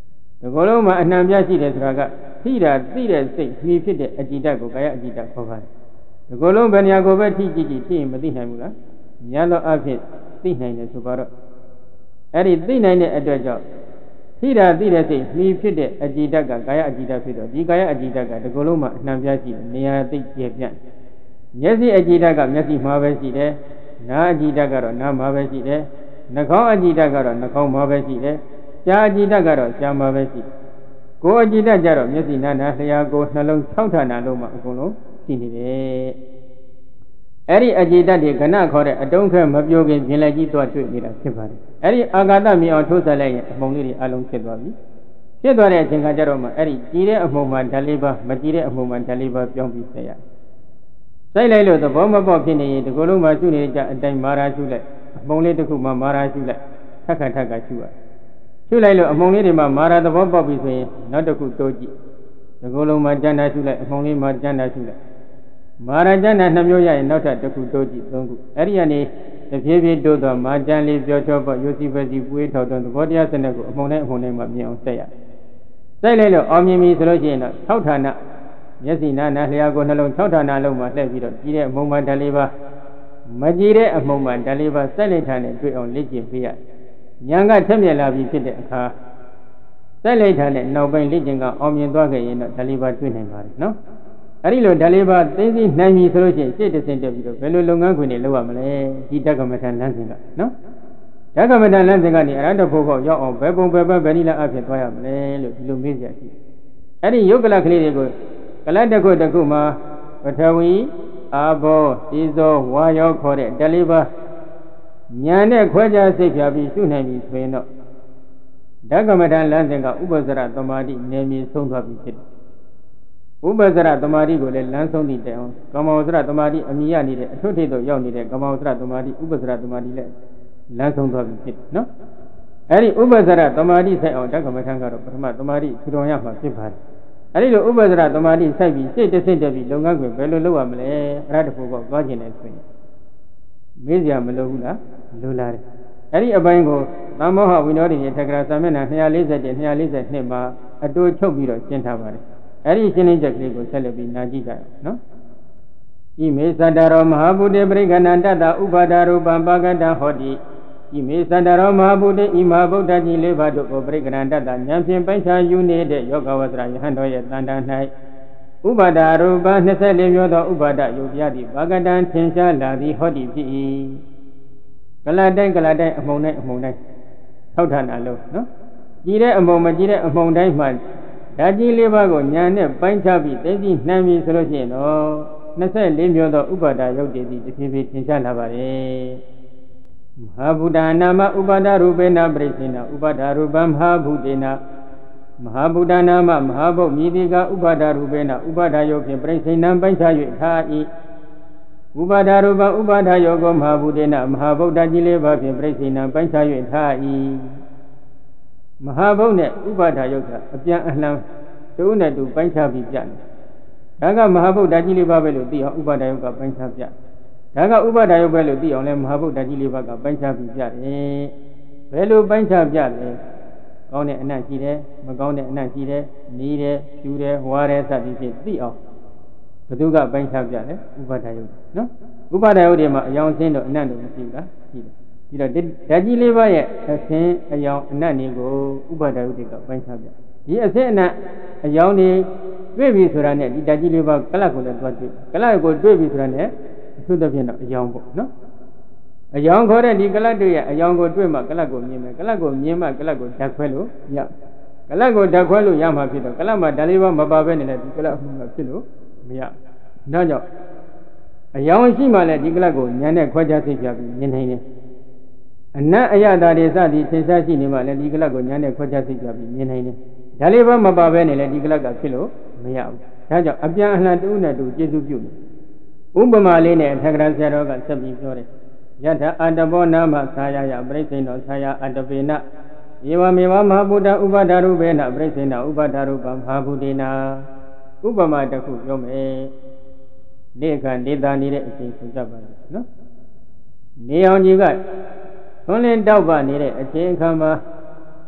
ကောလုံးမှာအနှံပြရှိတယ်ဆိုတာကထိတာသိတဲ့စိတ်မြည်ဖြစ်တဲ့အကြည်ဓာတ်ကိုကာယအကြည်ဓာတ်ခေါ်ပါတယ်ဒီကောလုံးဘယ်နေရာကိုပဲထိကြည့်ကြည့်ဖြစ်ရင်မသိနိုင်ဘူးလားညာတော့အဖြစ်သိနိုင်တယ်ဆိုတော့အဲ့ဒီသိနိုင်တဲ့အတွက်ကြောင့်ထိတာသိတဲ့စိတ်မြည်ဖြစ်တဲ့အကြည်ဓာတ်ကကာယအကြည်ဓာတ်ဖြစ်တော့ဒီကာယအကြည်ဓာတ်ကဒီကောလုံးမှာအနှံပြရှိတယ်နေရာသိကျပြန့်မျက်စိအကြည်ဓာတ်ကမျက်စိမှာပဲရှိတယ်နားအကြည်ဓာတ်ကတော့နားမှာပဲရှိတယ်နှာခေါင်းအကြည်ဓာတ်ကတော့နှာခေါင်းမှာပဲရှိတယ်ရှားအကြည်ဓာတ်ကတော့ရှားမှာပဲရှိကိုယ်အကြည်ဓာတ်ကြတော့မျက်စိနားနားလျှာကိုယ်နှလုံး၆ဌာနလုံးမှာအကုန်လုံးရှိနေတယ်အဲ့ဒီအကြည်ဓာတ်တွေကဏခေါ်တဲ့အတုံးခဲမပြိုခင်ပြင်လက်ကြီးသွားတွေ့နေတာဖြစ်ပါတယ်အဲ့ဒီအာဂါတမြင်အောင်ထိုးဆက်လိုက်ရင်အမှုံလေးတွေအလုံးဖြစ်သွားပြီဖြစ်သွားတဲ့အချိန်ကကြတော့မှအဲ့ဒီကြည်တဲ့အမှုံမှာဓာတ်လေးပါမကြည်တဲ့အမှုံမှာဓာတ်လေးပါပြောင်းပြီးဆက်ရစိုက်လိုက်လို့သဘောမပေါက်ဖြစ်နေရင်ဒီကိုယ်လုံးမှာရှုနေကြအတိုင်းမာရာရှုလိုက်အမှုံလေးတစ်ခုမှမာရာရှုလိုက်ထက်ခါထက်ခါရှုရရှုလိုက်လို့အမှုံလေးတွေမှာမာရာသဘောပေါက်ပြီဆိုရင်နောက်တစ်ခုတိုးကြည့်ဒီကိုယ်လုံးမှာကျန်တာရှုလိုက်အမှုံလေးမှာကျန်တာရှုလိုက်မာရာကျန်တာနှစ်မျိုးရရင်နောက်ထပ်တစ်ခုတိုးကြည့်သုံးခုအဲ့ဒီကနေတဖြည်းဖြည်းတိုးတော့မာကျန်လေးပြောချောပေါ့ယုစီပဲစီပွေးထောက်တော့သဘောတရားစနစ်ကိုအမှုံနဲ့အမှုံနဲ့မှမြင်အောင်ဆက်ရစိုက်လိုက်လို့အောင်မြင်ပြီဆိုလို့ရှိရင်တော့၆ဌာနမျက်စိနားနားလျှာကိုနှလုံး၆ဌာနလုံးမှာလှည့်ပြီးတော့ကြည့်တဲ့အမှုံမှဓာတ်လေးပါမကြည့်တဲ့အမှုံမှဓာတ်လေးပါစိုက်လိုက်တာနဲ့တွေ့အောင်လေ့ကျင့်ပေးရဉာဏ်ကထက်မြက်လာပြီဖြစ်တဲ့အခါစိုက်လိုက်တာနဲ့နောက်ပိုင်းလေ့ကျင့်ကအောင်မြင်သွားခဲ့ရင်တော့ဓာတ်လေးပါတွေ့နိုင်ပါတယ်နော်အဲ့ဒီလိုဓာတ်လေးပါသိသိနိုင်ပြီဆိုလို့ရှိရင်ရှေ့တစ်ဆင့်တက်ပြီးတော့ဘယ်လိုလုပ်ငန်းခွင်တွေလုပ်ရမလဲဒီဓကမထန်လမ်းစဉ်ကနော်ဓကမထန်လမ်းစဉ်ကနေအရဟတဖို့ဖို့ရောက်အောင်ဘယ်ပုံဘယ်ဘက်ဘယ်နည်းလားအဖြစ်သွားရမလဲလို့ဒီလိုမေးကြရှိအဲ့ဒီယုတ်ကလကလေးတွေကိုကလတ်တစ်ခုတစ်ခုမှာပထဝီအာဘောတိဇောဝါယောခေါ်တဲ့ဓာတ်လေးပါညာနဲ့ခွဲခြားစိတ်ဖြာပြီးရှုနိုင်ပြီဆိုရင်တော့ဓကမထန်လမ်းစဉ်ကဥပ္ပဇ္ဇရသမာဓိနေမြေဆုံးသွားပြီဖြစ်တယ်ဥပ္ပဇ္ဇရသမာဓိကိုလည်းလမ်းဆုံးသည့်တိုင်အောင်ကမ္မဝဇ္ဇရသမာဓိအမိရနေတဲ့အထွတ်ထိပ်သို့ရောက်နေတဲ့ကမ္မဝဇ္ဇရသမာဓိဥပ္ပဇ္ဇရသမာဓိလည်းလမ်းဆုံးသွားပြီဖြစ်တယ်နော်အဲ့ဒီဥပ္ပဇ္ဇရသမာဓိဆိုင်အောင်ဓကမထန်ကတော့ပထမသမာဓိထူထောင်ရမှာဖြစ်ပါတယ်အဲ့ဒီလိုဥပ္ပဇ္ဇရသမာဓိစိုက်ပြီးစိတ်တစ်စိတ်တက်ပြီးလုပ်ငန်းခွင်ဘယ်လိုလုပ်ရမလဲအရဟတဖို့ကောသွားခြင်းနဲ့ဆိုရင်မေးစရာမလိုဘူးလားလိုလာတယ်အဲ့ဒီအပိုင်းကိုသမ္မောဟဝိနောဒိညထက္ကရာသမဏ၂၄၁ ၂၄၂မှာအတူချုပ်ပြီးတော့ရှင်းထားပါတယ်အဲ့ဒီရှင်းလင်းချက်ကလေးကိုဆက်လက်ပြီးနားကြည့်ကြအောင်နော်ဤမေသတ္တရောမဟာဗုဒ္ဓပရိက္ခဏတတ္တဥပါဒရူပံပါကတဟောတိဤမေသတ္တရောမဟာဗုဒ္ဓဤမဟာဗုဒ္ဓကြီးလေးပါးတို့ကိုပရိက္ခဏတတ္တဉာဏ်ဖြင့်ပိုင်းခြားယူနေတဲ့ယောဂဝဆရာယဟန်တော်ရဲ့တန်တန်၌ဥပါဒရူပ၂၄မျိုးသောဥပါဒယုတ်တရားသည်ပါကတံထင်ရှားလာသည်ဟောတိဖြစ်၏ကလတိုင်းကလတိုင်းအမှုံတိုင်းအမှုံတိုင်းထောက်ဌာနလုံးနော်ကြည်တဲ့အမှုံမကြည်တဲ့အမှုံတိုင်းမှာဓာတ်ကြီးလေးပါးကိုဉာဏ်နဲ့ပိုင်းခြားပြီးသိသိနှံပြီးဆိုလို့ရှိရင်တော့၂၄မျိုးသောဥပါဒယုတ်တည်သည်တဖြည်းဖြည်းထင်ရှားလာပါတယ်မဟာဗုဒ္ဓနာမဥပါဒရူပေနပရိစ္ဆေနဥပါဒရူပံမဟာဗုဒ္ဓေနမဟာဗုဒ္ဓနာမမဟာဗုဒ္ဓမြည်တိကဥပါဒရူပေနဥပါဒယုတ်ဖြင့်ပရိစ္ဆေနံပိုင်းခြား၍ထား၏ဥပါဒရူပံဥပါဒယောကိုမဟာဗုဒ္ဓေနမဟာဗုဒ္ဓကြီးလေးပါးဖြင့်ပရိစ္ဆေနံပိုင်းခြား၍ထား၏မဟာဗုဒ္ဓနဲ့ဥပါဒယုတ်ကအပြန်အလှန်တူနဲ့တူပိုင်းခြားပြီးပြတယ်ဒါကမဟာဗုဒ္ဓကြီးလေးပါးပဲလို့သိအောင်ဥပါဒယုတ်ကပိုင်းခြားပြဒါကဥပါဒယုတ်ပဲလို့သိအောင်လဲမဟာဗုဒ္ဓကြီးလေးပါးကပိုင်းခြားပြီးပြတယ်ဘယ်လိုပိုင်းခြားပြလဲကောင်းတဲ့အနတ်ရှိတယ်မကောင်းတဲ့အနတ်ရှိတယ်နီးတယ်ဖြူတယ်ဝါတယ်စသည်ဖြင့်သိအောင်ဘယ်သူကပိုင်းခြားပြလဲဥပါဒယုတ်နော်ဥပါဒယုတ်တွေမှာအယောင်ဆင်းတော့အနတ်တို့မရှိဘူးလားရှိတယ်ဒီတော့ဓာတ်ကြီးလေးပါးရဲ့အဆင်းအယောင်အနတ်တွေကိုဥပါဒယုတ်တွေကပိုင်းခြားပြဒီအဆင်းအနတ်အယောင်တွေတွေ့ပြီဆိုတာနဲ့ဒီဓာတ်ကြီးလေးပါးကလတ်ကိုလည်းသွားတွေ့ကလတ်ကိုတွေ့ပြီဆိုတာနဲ့အထူးသဖြင့်တော့အယောင်ပေါ့နော်အယောင်ခေါ်တဲ့ဒီကလတ်တွေရဲ့အယောင်ကိုတွေ့မှကလတ်ကိုမြင်မယ်ကလတ်ကိုမြင်မှကလတ်ကိုဓာတ်ခွဲလို့ရကလတ်ကိုဓာတ်ခွဲလို့ရမှာဖြစ်တော့ကလတ်မှာဓာတ်လေးပါးမပါဘဲနဲ့လည်းဒီကလတ်အမှုမှာဖြစ်လို့မရဒါကြောင့်အယောင်ရှိမှလည်းဒီကလတ်ကိုဉာဏ်နဲ့ခွဲခြားသိပြပြီးမြင်နိုင်တယ်အနတ်အယတာတွေစသည်သင်္ချာရှိနေမှလည်းဒီကလတ်ကိုဉာဏ်နဲ့ခွဲခြားသိပြပြီးမြင်နိုင်တယ်ဒါလေးပါမပါဘဲနဲ့လည်းဒီကလတ်ကဖြစ်လို့မရဘူးဒါကြောင့်အပြန်အလှန်တူနဲ့တူကျေစုပြုနေဥပမာလေးနဲ့အထက်ကရာဆရာတော်ကဆက်ပြီးပြောတယ်ယထာအတ္တဘောနာမသာယယပရိစ္ဆေနောသာယအတ္တပေနဧဝမေဝမဟာဗုဒ္ဓဥပါဒရူပေနပရိစ္ဆေနဥပါဒရူပမဟာဗုဒ္ဓေနာဥပမာတစ်ခုပြောမယ်နေခန္ဒေတာနေတဲ့အချိန်ဆိုကြပါလို့နော်နေအောင်ကြီးကသွန်းလင်းတောက်ပနေတဲ့အချိန်အခါမှာ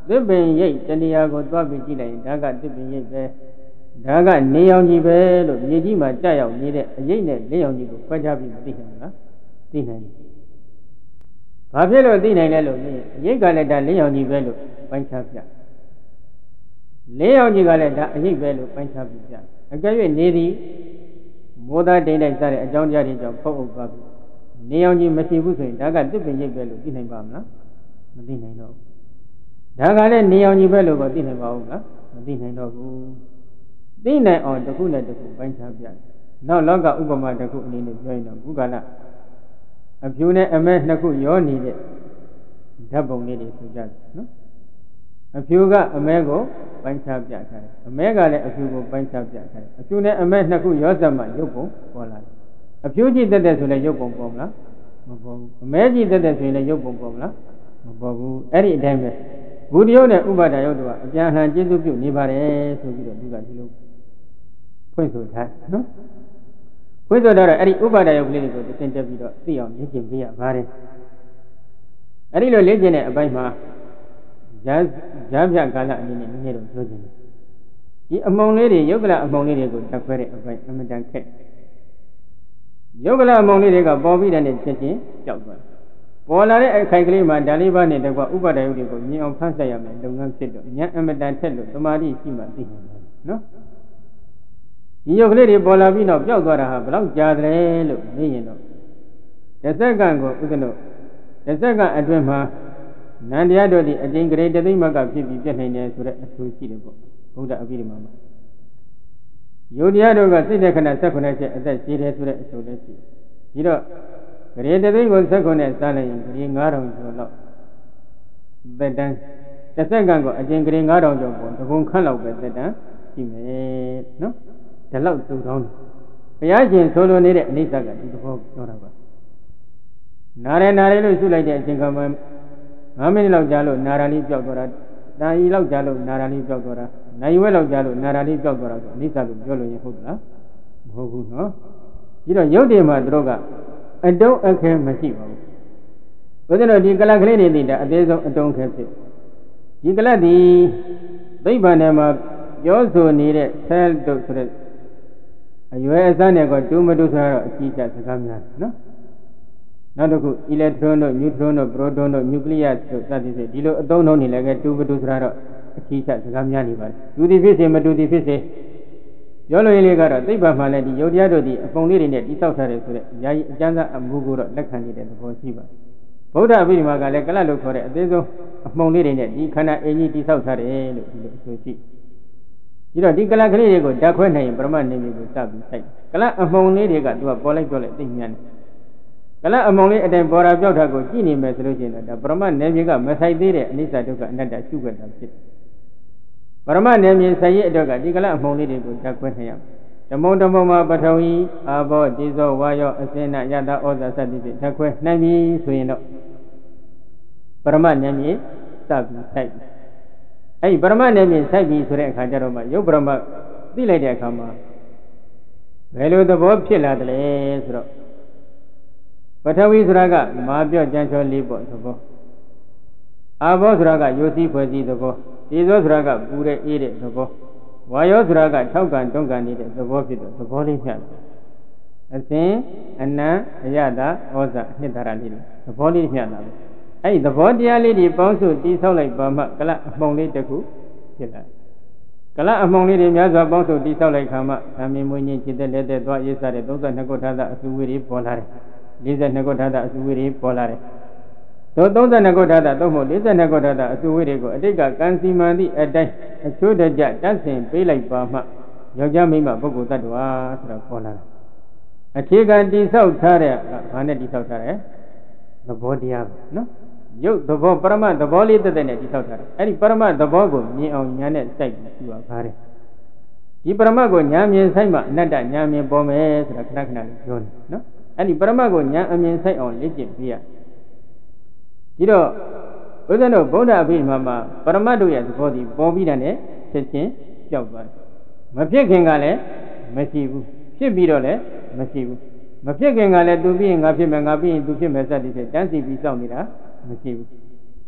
သစ်ပင်ရိပ်တဏှာကိုသွားပြီးကြည့်လိုက်ရင်ဒါကသစ်ပင်ရိပ်ပဲဒါကနေရောင်ကြီးပဲလို့မြေကြီးမှာကြာရောက်နေတဲ့အရိပ်နဲ့လင်းရောင်ကြီးကိုခွဲခြားပြီးမသိနိုင်ဘူးလားသိနိုင်တယ်ဘာဖြစ်လို့သိနိုင်လဲလို့မြင်အရိပ်ကလည်းဒါလင်းရောင်ကြီးပဲလို့ပိုင်းခြားပြလင်းရောင်ကြီးကလည်းဒါအရိပ်ပဲလို့ပိုင်းခြားပြပြအကယ်၍နေသည်မိုးသားတိမ်တိုက်စားတဲ့အကြောင်းတရားတွေကြောင့်ဖုတ်အုပ်သွားပြီနေရောင်ကြီးမရှိဘူးဆိုရင်ဒါကသစ်ပင်ရိပ်ပဲလို့သိနိုင်ပါမလားမသိနိုင်တော့ဘူးဒါကလည်းနေရောင်ကြီးပဲလို့ကိုသိနိုင်ပါဦးလားမသိနိုင်တော့ဘူးသိနိုင်အောင်တစ်ခုနဲ့တစ်ခုပိုင်းခြားပြနောက်လောကဥပမာတစ်ခုအနေနဲ့ပြောရင်တော့ခုကလအဖြူနဲ့အမဲနှစ်ခုရောနေတဲ့ဓာတ်ပုံလေးတွေဆိုကြတယ်နော်အဖြူကအမဲကိုပိုင်းခြားပြထားတယ်အမဲကလည်းအဖြူကိုပိုင်းခြားပြထားတယ်အဖြူနဲ့အမဲနှစ်ခုရောစပ်မှရုပ်ပုံပေါ်လာတယ်အဖြူကြည့်တတ်တဲ့ဆိုရင်ရုပ်ပုံပေါ်မလားမပေါ်ဘူးအမဲကြည့်တတ်တဲ့ဆိုရင်ရုပ်ပုံပေါ်မလားမပေါ်ဘူးအဲ့ဒီအတိုင်းပဲဘုဒ္ဓယုတ်နဲ့ဥပါဒယုတ်တို့ကအပြန်လှန်ကျေစုပြုနေပါတယ်ဆိုပြီးတော့သူကဒီလိုဖွင့်ဆိုထားနော်ဖွင့်ဆိုတော့အဲ့ဒီဥပါဒယုတ်ကလေးတွေကိုသင်တက်ပြီးတော့သိအောင်လေ့ကျင့်ပေးရပါတယ်အဲ့ဒီလိုလေ့ကျင့်တဲ့အပိုင်းမှာဇာဇာပြကာလအနေနဲ့နည်းနည်းတော့ပြောချင်တယ်ဒီအမုံလေးတွေယုတ်ကလအမုံလေးတွေကိုတက်ခွဲတဲ့အပိုင်းအမှန်တန်ခက်ယုတ်ကလအမုံလေးတွေကပေါ်ပြီးတဲ့နဲ့ချက်ချင်းကြောက်သွားပေါ်လာတဲ့အခိုင်ကလေးမှာဒါလေးပါးနဲ့တကွဥပါဒယုတ်တွေကိုမြင်အောင်ဖန်ဆက်ရမယ်လုပ်ငန်းဖြစ်တော့ဉာဏ်အမှန်တန်ထက်လို့သမာဓိရှိမှသိနိုင်တယ်နော်ဒီယုတ်ကလေးတွေပေါ်လာပြီးတော့ပျောက်သွားတာဟာဘယ်လောက်ကြာတယ်လို့မေးရင်တော့တစ်စက္ကန့်ကိုဥက္ကဋ္ဌတစ်စက္ကန့်အတွင်းမှာနန္တရားတို့သည်အကျဉ်းကလေးတသိမ့်မကဖြစ်ပြီးပြည့်နိုင်တယ်ဆိုတဲ့အထူးရှိတယ်ပေါ့ဘုရားအဘိဓမ္မာမှာယုတ်တရားတို့ကစိတ်တဲ့ခဏဆက်ခွနဲ့ချက်အသက်ရှိတယ်ဆိုတဲ့အဆိုလည်းရှိဒီတော့ကလေးတသိမ့်ကိုဆက်ခွနဲ့စားလိုက်ရင်ကလေးငါးထောင်ကျော်လောက်သက်တမ်းတစ်စက္ကန့်ကိုအကျဉ်းကလေးငါးထောင်ကျော်ပေါ့တပုံခန့်လောက်ပဲသက်တမ်းရှိမယ်နော်ဒီလောက်သူတောင်းတယ်ဘုရားရှင်ဆိုလိုနေတဲ့အနိစ္စကဒီသဘောပြောတာပါနားရနားရလို့ရှုလိုက်တဲ့အချိန်ကမှငါးမိနစ်လောက်ကြာလို့နာရာလေးပျောက်သွားတာတာရီလောက်ကြာလို့နာရာလေးပျောက်သွားတာနိုင်ဝဲလောက်ကြာလို့နာရာလေးပျောက်သွားတာဆိုအနိစ္စလို့ပြောလို့ရင်ဟုတ်လားမဟုတ်ဘူးနော်ဒီတော့ရုပ်တည်မှာသူတို့ကအတုံးအခင်းမရှိပါဘူးဘုရားတို့ဒီကလတ်ကလေးတွေနေတာအသေးဆုံးအတုံးခဲဖြစ်ဒီကလတ်ဒီသိဗ္ဗံထဲမှာပြောဆိုနေတဲ့ဆဲတို့ဆိုတဲ့အရွယ်အစားနဲ့ကတူမတူဆိုတော့အကြီးကျစကားများနော်နောက်တစ်ခုအီလက်ထရွန်တို့နျူထရွန်တို့ပရိုတွန်တို့နျူကလ িয়াস တို့စသည်ဖြင့်ဒီလိုအသုံးနှုန်းနေလည်းကတူမတူဆိုတာတော့အကြီးကျစကားများနေပါတယ်တူသည်ဖြစ်စေမတူသည်ဖြစ်စေပြောလို့ရလေးကတော့သိဗ္ဗံမှာလည်းဒီယုတ်တရားတို့ဒီအပုံလေးတွေနဲ့တိဆောက်ထားတယ်ဆိုတဲ့အများကြီးအကျဉ်းသားအမှုကိုတော့လက်ခံနေတဲ့သဘောရှိပါတယ်ဗုဒ္ဓအဘိဓမ္မာကလည်းကလတ်လို့ခေါ်တဲ့အသေးဆုံးအပုံလေးတွေနဲ့ဒီခန္ဓာအင်းကြီးတိဆောက်ထားတယ်လို့ဒီလိုအဆိုရှိဒီတော့ဒီကလတ်ကလေးတွေကိုဓာတ်ခွဲနိုင်ရင်ပရမတ်နေမျိုးကိုစပြီးစိုက်ကလတ်အမှုံလေးတွေကသူကပေါ်လိုက်ပြောလိုက်သိဉာဏ်တယ်ကလတ်အမှုံလေးအတိုင်းပေါ်တာပြောက်တာကိုကြည့်နေမယ်ဆိုလို့ရှိရင်တော့ဒါပရမတ်နေမျိုးကမဆိုင်သေးတဲ့အနိစ္စဒုက္ခအနတ္တရှုခွင့်တာဖြစ်တယ်ပရမတ်နေမျိုးဆိုင်ရအတွက်ကဒီကလတ်အမှုံလေးတွေကိုဓာတ်ခွဲနိုင်ရမယ်ဓမ္မုံဓမ္မုံမှာပထဝီအာဘောတိဇောဝါယောအစင်းနာယတာဩဇာစသည်ဖြင့်ဓာတ်ခွဲနိုင်ပြီဆိုရင်တော့ပရမတ်နေမျိုးစပြီးစိုက်အဲ့ဒီပရမတ်နယ်မြေစိုက်ပြီးဆိုတဲ့အခါကျတော့မှယုတ်ပရမတ်သိလိုက်တဲ့အခါမှာဘယ်လိုသဘောဖြစ်လာတယ်လဲဆိုတော့ပထဝီဆိုတာကမာပြော့ကြမ်းချောလေးပေါ့သဘောအာဘောဆိုတာကယိုစီးဖွဲ့စည်းသဘောဒီဇောဆိုတာကပူတဲ့အေးတဲ့သဘောဝါယောဆိုတာကထောက်ကန်တွန်းကန်နေတဲ့သဘောဖြစ်တော့သဘောလေးဖြတ်အစဉ်အနံအယတာဩဇာအနှစ်သာရလေးသဘောလေးဖြတ်လာတယ်အဲ့ဒီသဘောတရားလေးတွေပေါင်းစုတိဆောက်လိုက်ပါမှကလအမှုံလေးတစ်ခုဖြစ်လာကလအမှုံလေးတွေများစွာပေါင်းစုတိဆောက်လိုက်ခါမှသာမင်မွေးခြင်းจิตတဲ့လက်တဲ့သွားရေးစားတဲ့သုံးဆယ်နှစ်ခုထာသအစုဝေးတွေပေါ်လာတယ်လေးဆယ်နှစ်ခုထာသအစုဝေးတွေပေါ်လာတယ်တို့သုံးဆယ်နှစ်ခုထာသသို့မဟုတ်လေးဆယ်နှစ်ခုထာသအစုဝေးတွေကိုအတိတ်ကကံစီမံသည့်အတိုင်းအချိုးတကြတတ်ဆင်ပေးလိုက်ပါမှယောက်ျားမိန်းမပုဂ္ဂိုလ်တ attva ဆိုတော့ပေါ်လာတယ်အခြေခံတိဆောက်ထားတဲ့ဘာနဲ့တိဆောက်ထားတယ်သဘောတရားပဲနော်ယုတ်သဘောပရမတ်သဘောလေးတက်တဲ့နဲ့တိဆောက်ထားတယ်အဲ့ဒီပရမတ်သဘောကိုမြင်အောင်ဉာဏ်နဲ့စိုက်ပြီးရှိပါပါတယ်ဒီပရမတ်ကိုဉာဏ်မြင်ဆိုင်မှအနတ္တဉာဏ်မြင်ပေါ်မယ်ဆိုတာခဏခဏလေးပြောနေနော်အဲ့ဒီပရမတ်ကိုဉာဏ်အမြင်ဆိုင်အောင်လေ့ကျင့်ပေးရဒီတော့ဘုရားတို့ဗုဒ္ဓအဘိဓမ္မာမှာပရမတ်တို့ရဲ့သဘောဒီပေါ်ပြီးတဲ့နဲ့ဖြစ်ချင်းကြောက်သွားတယ်မဖြစ်ခင်ကလည်းမရှိဘူးဖြစ်ပြီးတော့လည်းမရှိဘူးမဖြစ်ခင်ကလည်းသူပြီးရင်ငါဖြစ်မယ်ငါပြီးရင်သူဖြစ်မယ်စသည်ဖြင့်တန်းစီပြီးစောင့်နေတာမရှိဘူး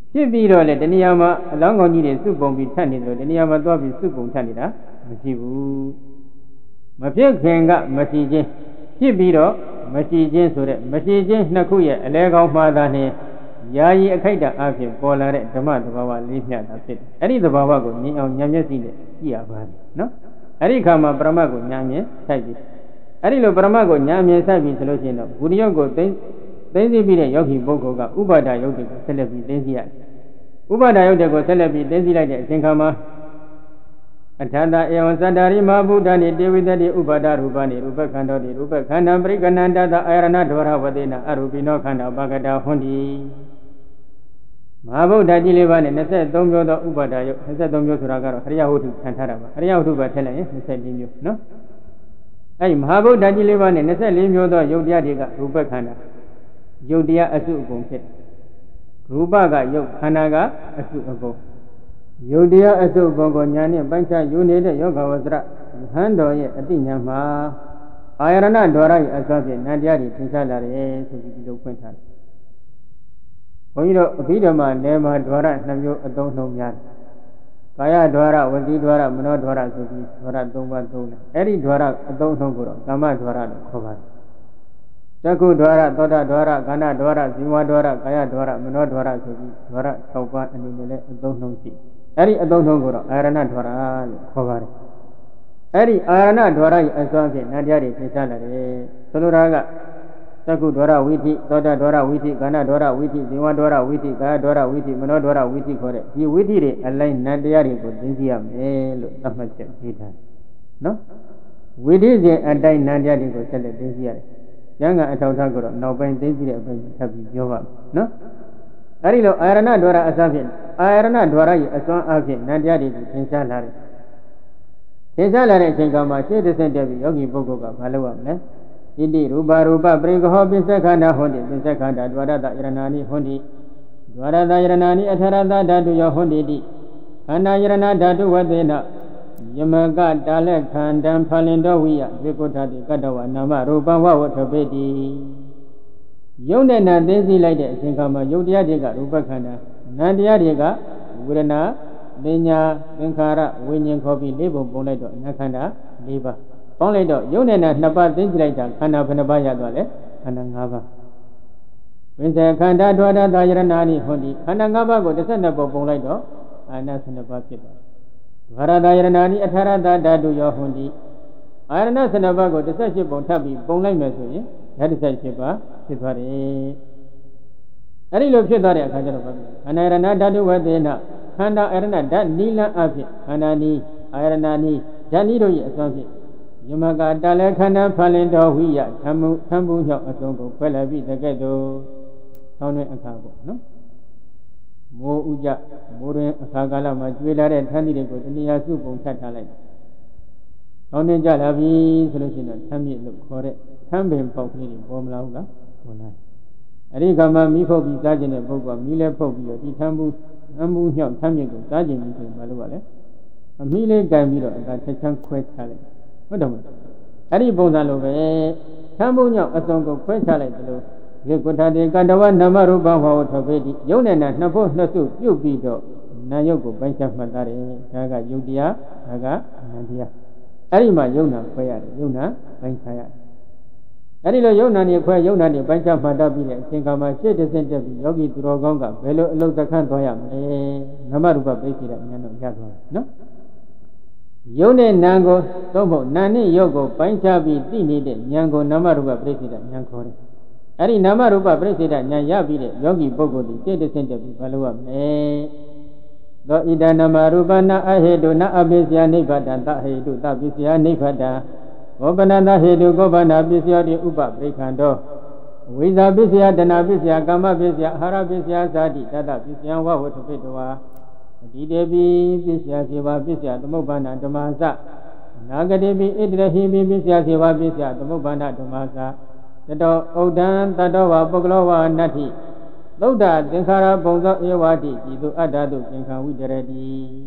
ဖြစ်ပြီးတော့လေတဏှာမှာအလောင်းကောင်းကြီးတွေစုပုံပြီးထပ်နေတယ်တဏှာမှာသွားပြီးစုပုံထပ်နေတာမရှိဘူးမဖြစ်ခင်ကမရှိခြင်းဖြစ်ပြီးတော့မရှိခြင်းဆိုတဲ့မရှိခြင်းနှစ်ခုရဲ့အလဲကောင်းမှားတာနဲ့ယာယီအခိုက်တာအဖြစ်ပေါ်လာတဲ့ဓမ္မသဘာဝလေးမျှတာဖြစ်တယ်အဲ့ဒီသဘာဝကိုမြင်အောင်ဉာဏ်မျက်စိနဲ့ကြည့်ရပါတယ်နော်အဲ့ဒီခါမှာပရမတ်ကိုဉာဏ်မြင်စိုက်ပြီးအဲ့ဒီလိုပရမတ်ကိုဉာဏ်မြင်စိုက်ပြီးဆိုလို့ရှိရင်တော့ဘုရားကိုသိသိသိပြီးတဲ့ယောဂီပုဂ္ဂိုလ်ကဥပါဒယုတ်တွေကိုဆက်လက်ပြီးသိသိရတယ်ဥပါဒယုတ်တွေကိုဆက်လက်ပြီးသိသိလိုက်တဲ့အချိန်ခါမှာအထာတဧဝံသတ္တရိမဗုဒ္ဓနိတေဝိတတိဥပါဒရူပနိရူပခန္ဓောတိရူပခန္ဓံပရိကဏန္တသအာရဏဒဝရဝတေနအရူပိနောခန္ဓာပကတာဟွန်တိမဟာဗုဒ္ဓကြီးလေးပါးနဲ့၂၃မျိုးသောဥပါဒယုတ်၂၃မျိုးဆိုတာကတော့အရိယဝတ္ထုခံထားတာပါအရိယဝတ္ထုပဲထည့်လိုက်ရင်၂၄မျိုးနော်အဲဒီမဟာဗုဒ္ဓကြီးလေးပါးနဲ့၂၄မျိုးသောယုတ်တရားတွေကရူပခန္ဓာယုတ်တရားအစုအကုန်ဖြစ်ရူပကယုတ်ခန္ဓာကအစုအကုန်ယုတ်တရားအစုအကုန်ကိုညာနဲ့ပိုင်းခြားယူနေတဲ့ယောဂဝဇ္ဇရဟန်တော်ရဲ့အတိညာမှာအာယရဏဒွါရရဲ့အစွမ်းဖြင့်နန္တရားတွေသင်္ချလာတယ်ဆိုပြီးဒီလိုဖွင့်ထားတယ်ဘုန်းကြီးတို့အဘိဓမ္မာနယ်မှာဒွါရနှမျိုးအသုံးနှုန်းများတယ်ကာယဒွါရဝစီဒွါရမနောဒွါရဆိုပြီးဒွါရ၃ပါးသုံးတယ်အဲ့ဒီဒွါရအသုံးနှုန်းကိုတော့ကာမဒွါရလို့ခေါ်ပါတယ်သက္ကုဒွါရသောတာဒွါရခန္ဓာဒွါရဇီဝဒွါရကာယဒွါရမနောဒွါရဆိုပြီးဒွါရ၆ပါးအနေနဲ့လည်းအသုံးနှုန်းရှိအဲ့ဒီအသုံးနှုန်းကိုတော့အာရဏဒွါရလို့ခေါ်ပါတယ်အဲ့ဒီအာရဏဒွါရရဲ့အစွမ်းဖြင့်နန္တရားတွေသင်္ချလာတယ်ဆိုလိုတာကသက္ကုဒွါရဝိသိသောတာဒွါရဝိသိခန္ဓာဒွါရဝိသိဇီဝဒွါရဝိသိကာယဒွါရဝိသိမနောဒွါရဝိသိခေါ်တဲ့ဒီဝိသိတွေအလိုက်နန္တရားတွေကိုသင်ကြည့်ရမယ်လို့သတ်မှတ်ချက်ပေးထားတယ်နော်ဝိသိစဉ်အတိုင်းနန္တရားတွေကိုဆက်လက်သင်ကြည့်ရတယ်ကျမ်းဂန်အထောက်အထားကိုတော့နောက်ပိုင်းသိသိတဲ့အပိုင်းထပ်ပြီးပြောပါမယ်နော်အဲဒီလိုအာရဏဒွါရအစဖြင့်အာရဏဒွါရရဲ့အစွမ်းအဖြစ်နန္တရားတွေကိုသင်္ချလာတယ်သင်္ချလာတဲ့အချိန်ကမှရှေ့တစ်ဆင့်တက်ပြီးယောဂီပုဂ္ဂိုလ်ကမလုပ်ရမလဲဣတိရူပရူပပရိကဟောပိစက္ခန္ဓာဟွန်တိပိစက္ခန္ဓာဒွါရတယရဏာနိဟွန်တိဒွါရတယရဏာနိအထရတဓာတုယောဟွန်တိတိခန္ဓာယရဏဓာတုဝသေနယမကတာလက်ခန္ဓံဖလင်တော်ဝိယသေကုဋ္ဌတိကတ္တဝနာမရူပဝဝထပေတိယုံနဲ့နာသိသိလိုက်တဲ့အချိန်ခါမှာယုတ်တရားတွေကရူပခန္ဓာနာမ်တရားတွေကဝေဒနာပညာသင်္ခါရဝိညာဉ်ခေါ်ပြီးလေးပုံပုံလိုက်တော့နာခန္ဓာ၄ပါးပေါင်းလိုက်တော့ယုံနဲ့နာနှစ်ပါးသိသိလိုက်တာခန္ဓာဘယ်နှပါးရသွားလဲခန္ဓာ၅ပါးဝိဇ္ဇခန္ဓာဒွါရတယရဏာနိဟွန်တိခန္ဓာ၅ပါးကို၁၂ပုံပုံလိုက်တော့အာနာ၁၂ပါးဖြစ်သွားဒွါရတယရဏာနိအထာရတဓာတုယောဟွန်တိအာရဏ၁၂ပါးကို၁၈ပုံထပ်ပြီးပုံလိုက်မယ်ဆိုရင်ဓာတ်၁၈ပါးဖြစ်သွားတယ်အဲ့ဒီလိုဖြစ်သွားတဲ့အခါကျတော့ဘာဖြစ်လဲခန္ဓာယရဏဓာတုဝသေနခန္ဓာယရဏဓာတ်နိလန်းအဖြစ်ခန္ဓာနီးအာယရဏနီးဓာတ်နီးတို့ရဲ့အစွမ်းဖြင့်ယမကတာလဲခန္ဓာဖလင်တော်ဝိယသံမှုသံမှုမြောက်အစုံကိုခွဲလိုက်ပြီးတကဲ့သို့ဆောင်းတွင်အခါပေါ့နော်မိုးဥကြမိုးတွင်အခါကာလမှာကျွေးလာတဲ့ထန်းသီးတွေကိုတဏှာစုပုံထပ်ထားလိုက်ဆောင်းတွင်ကြလာပြီဆိုလို့ရှိရင်တော့ထမ်းမြစ်လို့ခေါ်တဲ့ထမ်းပင်ပေါက်ကလေးတွေပေါ်မလာဘူးလားပေါ်လာအဲ့ဒီကမှမိဖုတ်ပြီးစားခြင်းတဲ့ပုဂ္ဂိုလ်ကမိလဲဖုတ်ပြီးတော့ဒီထမ်းမှုအမှုညှောက်ထမ်းမြစ်ကိုစားခြင်းပြီးဆိုရင်မလုပ်ပါနဲ့အမိလေးကန်ပြီးတော့အသာချက်ချမ်းခွဲချလိုက်ဟုတ်တယ်မဟုတ်အဲ့ဒီပုံစံလိုပဲထမ်းမှုညှောက်အစုံကိုခွဲချလိုက်သလိုဒီကုဋ္ဌတိကတ္တဝနာမရူပဟောထဖေတိယုံနဲ့နာနှစ်ဖို့နှစ်စုပြုတ်ပြီးတော့နာယုတ်ကိုပိုင်းခြားမှတ်သားတယ်ဒါကယုတ်တရားဒါကနံတရားအဲ့ဒီမှာယုံနာခွဲရတယ်ယုံနာပိုင်းခြားရတယ်အဲ့ဒီလိုယုံနာနေခွဲယုံနာနေပိုင်းခြားမှတ်သားပြီးတဲ့အချိန်ကမှရှေ့တစ်ဆင့်တက်ပြီးယောဂီသူတော်ကောင်းကဘယ်လိုအလုသခန့်သွားရမလဲနာမရူပပိစိတဲ့ဉာဏ်တော့ရသွားတယ်နော်ယုံနဲ့နာကိုသုံးဖို့နာနဲ့ယုတ်ကိုပိုင်းခြားပြီးသိနေတဲ့ဉာဏ်ကိုနာမရူပပိစိတဲ့ဉာဏ်ခေါ်တယ်အဲ့ဒီနာမရူပပိစိတဲ့ဉာဏ်ရပြီးတဲ့ယောဂီပုဂ္ဂိုလ်ဒီရှေ့တစ်ဆင့်တက်ပြီးဘာလို့ရမလဲသောဣဒနာမရူပနာအဟေတုနာအပိစ္ဆယနိဗ္ဗာတံသဟေတုသပိစ္ဆယနိဗ္ဗာတံဘောပနန္တဟေတုကောပနာပိစ္ဆယတိဥပပရိခန္တောဝိဇာပိစ္ဆယတဏပိစ္ဆယကာမပိစ္ဆယအာဟာရပိစ္ဆယဇာတိတတပိစ္ဆယဝဝတ္ထုပိတဝါအတိတေပိပိစ္ဆယစေဝပိစ္ဆယသမုပ္ပန္နဓမ္မသနာဂတိပိဣတရဟိပိပိစ္ဆယစေဝပိစ္ဆယသမုပ္ပန္နဓမ္မသတတောဩဒံတတောဝပုဂ္ဂလောဝနတ္ထိသုဒ္ဓသင်္ခါရပုံသောဧဝတိဤသို့အတ္တသို့သင်္ခါဝိတရတိ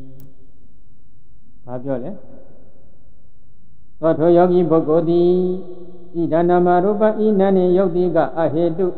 ဘာပြောလဲသောထိုယောဂီပုဂ္ဂိုလ်သည်ဣဒနာမရူပဤနာနေယုတ်တိကအဟေတု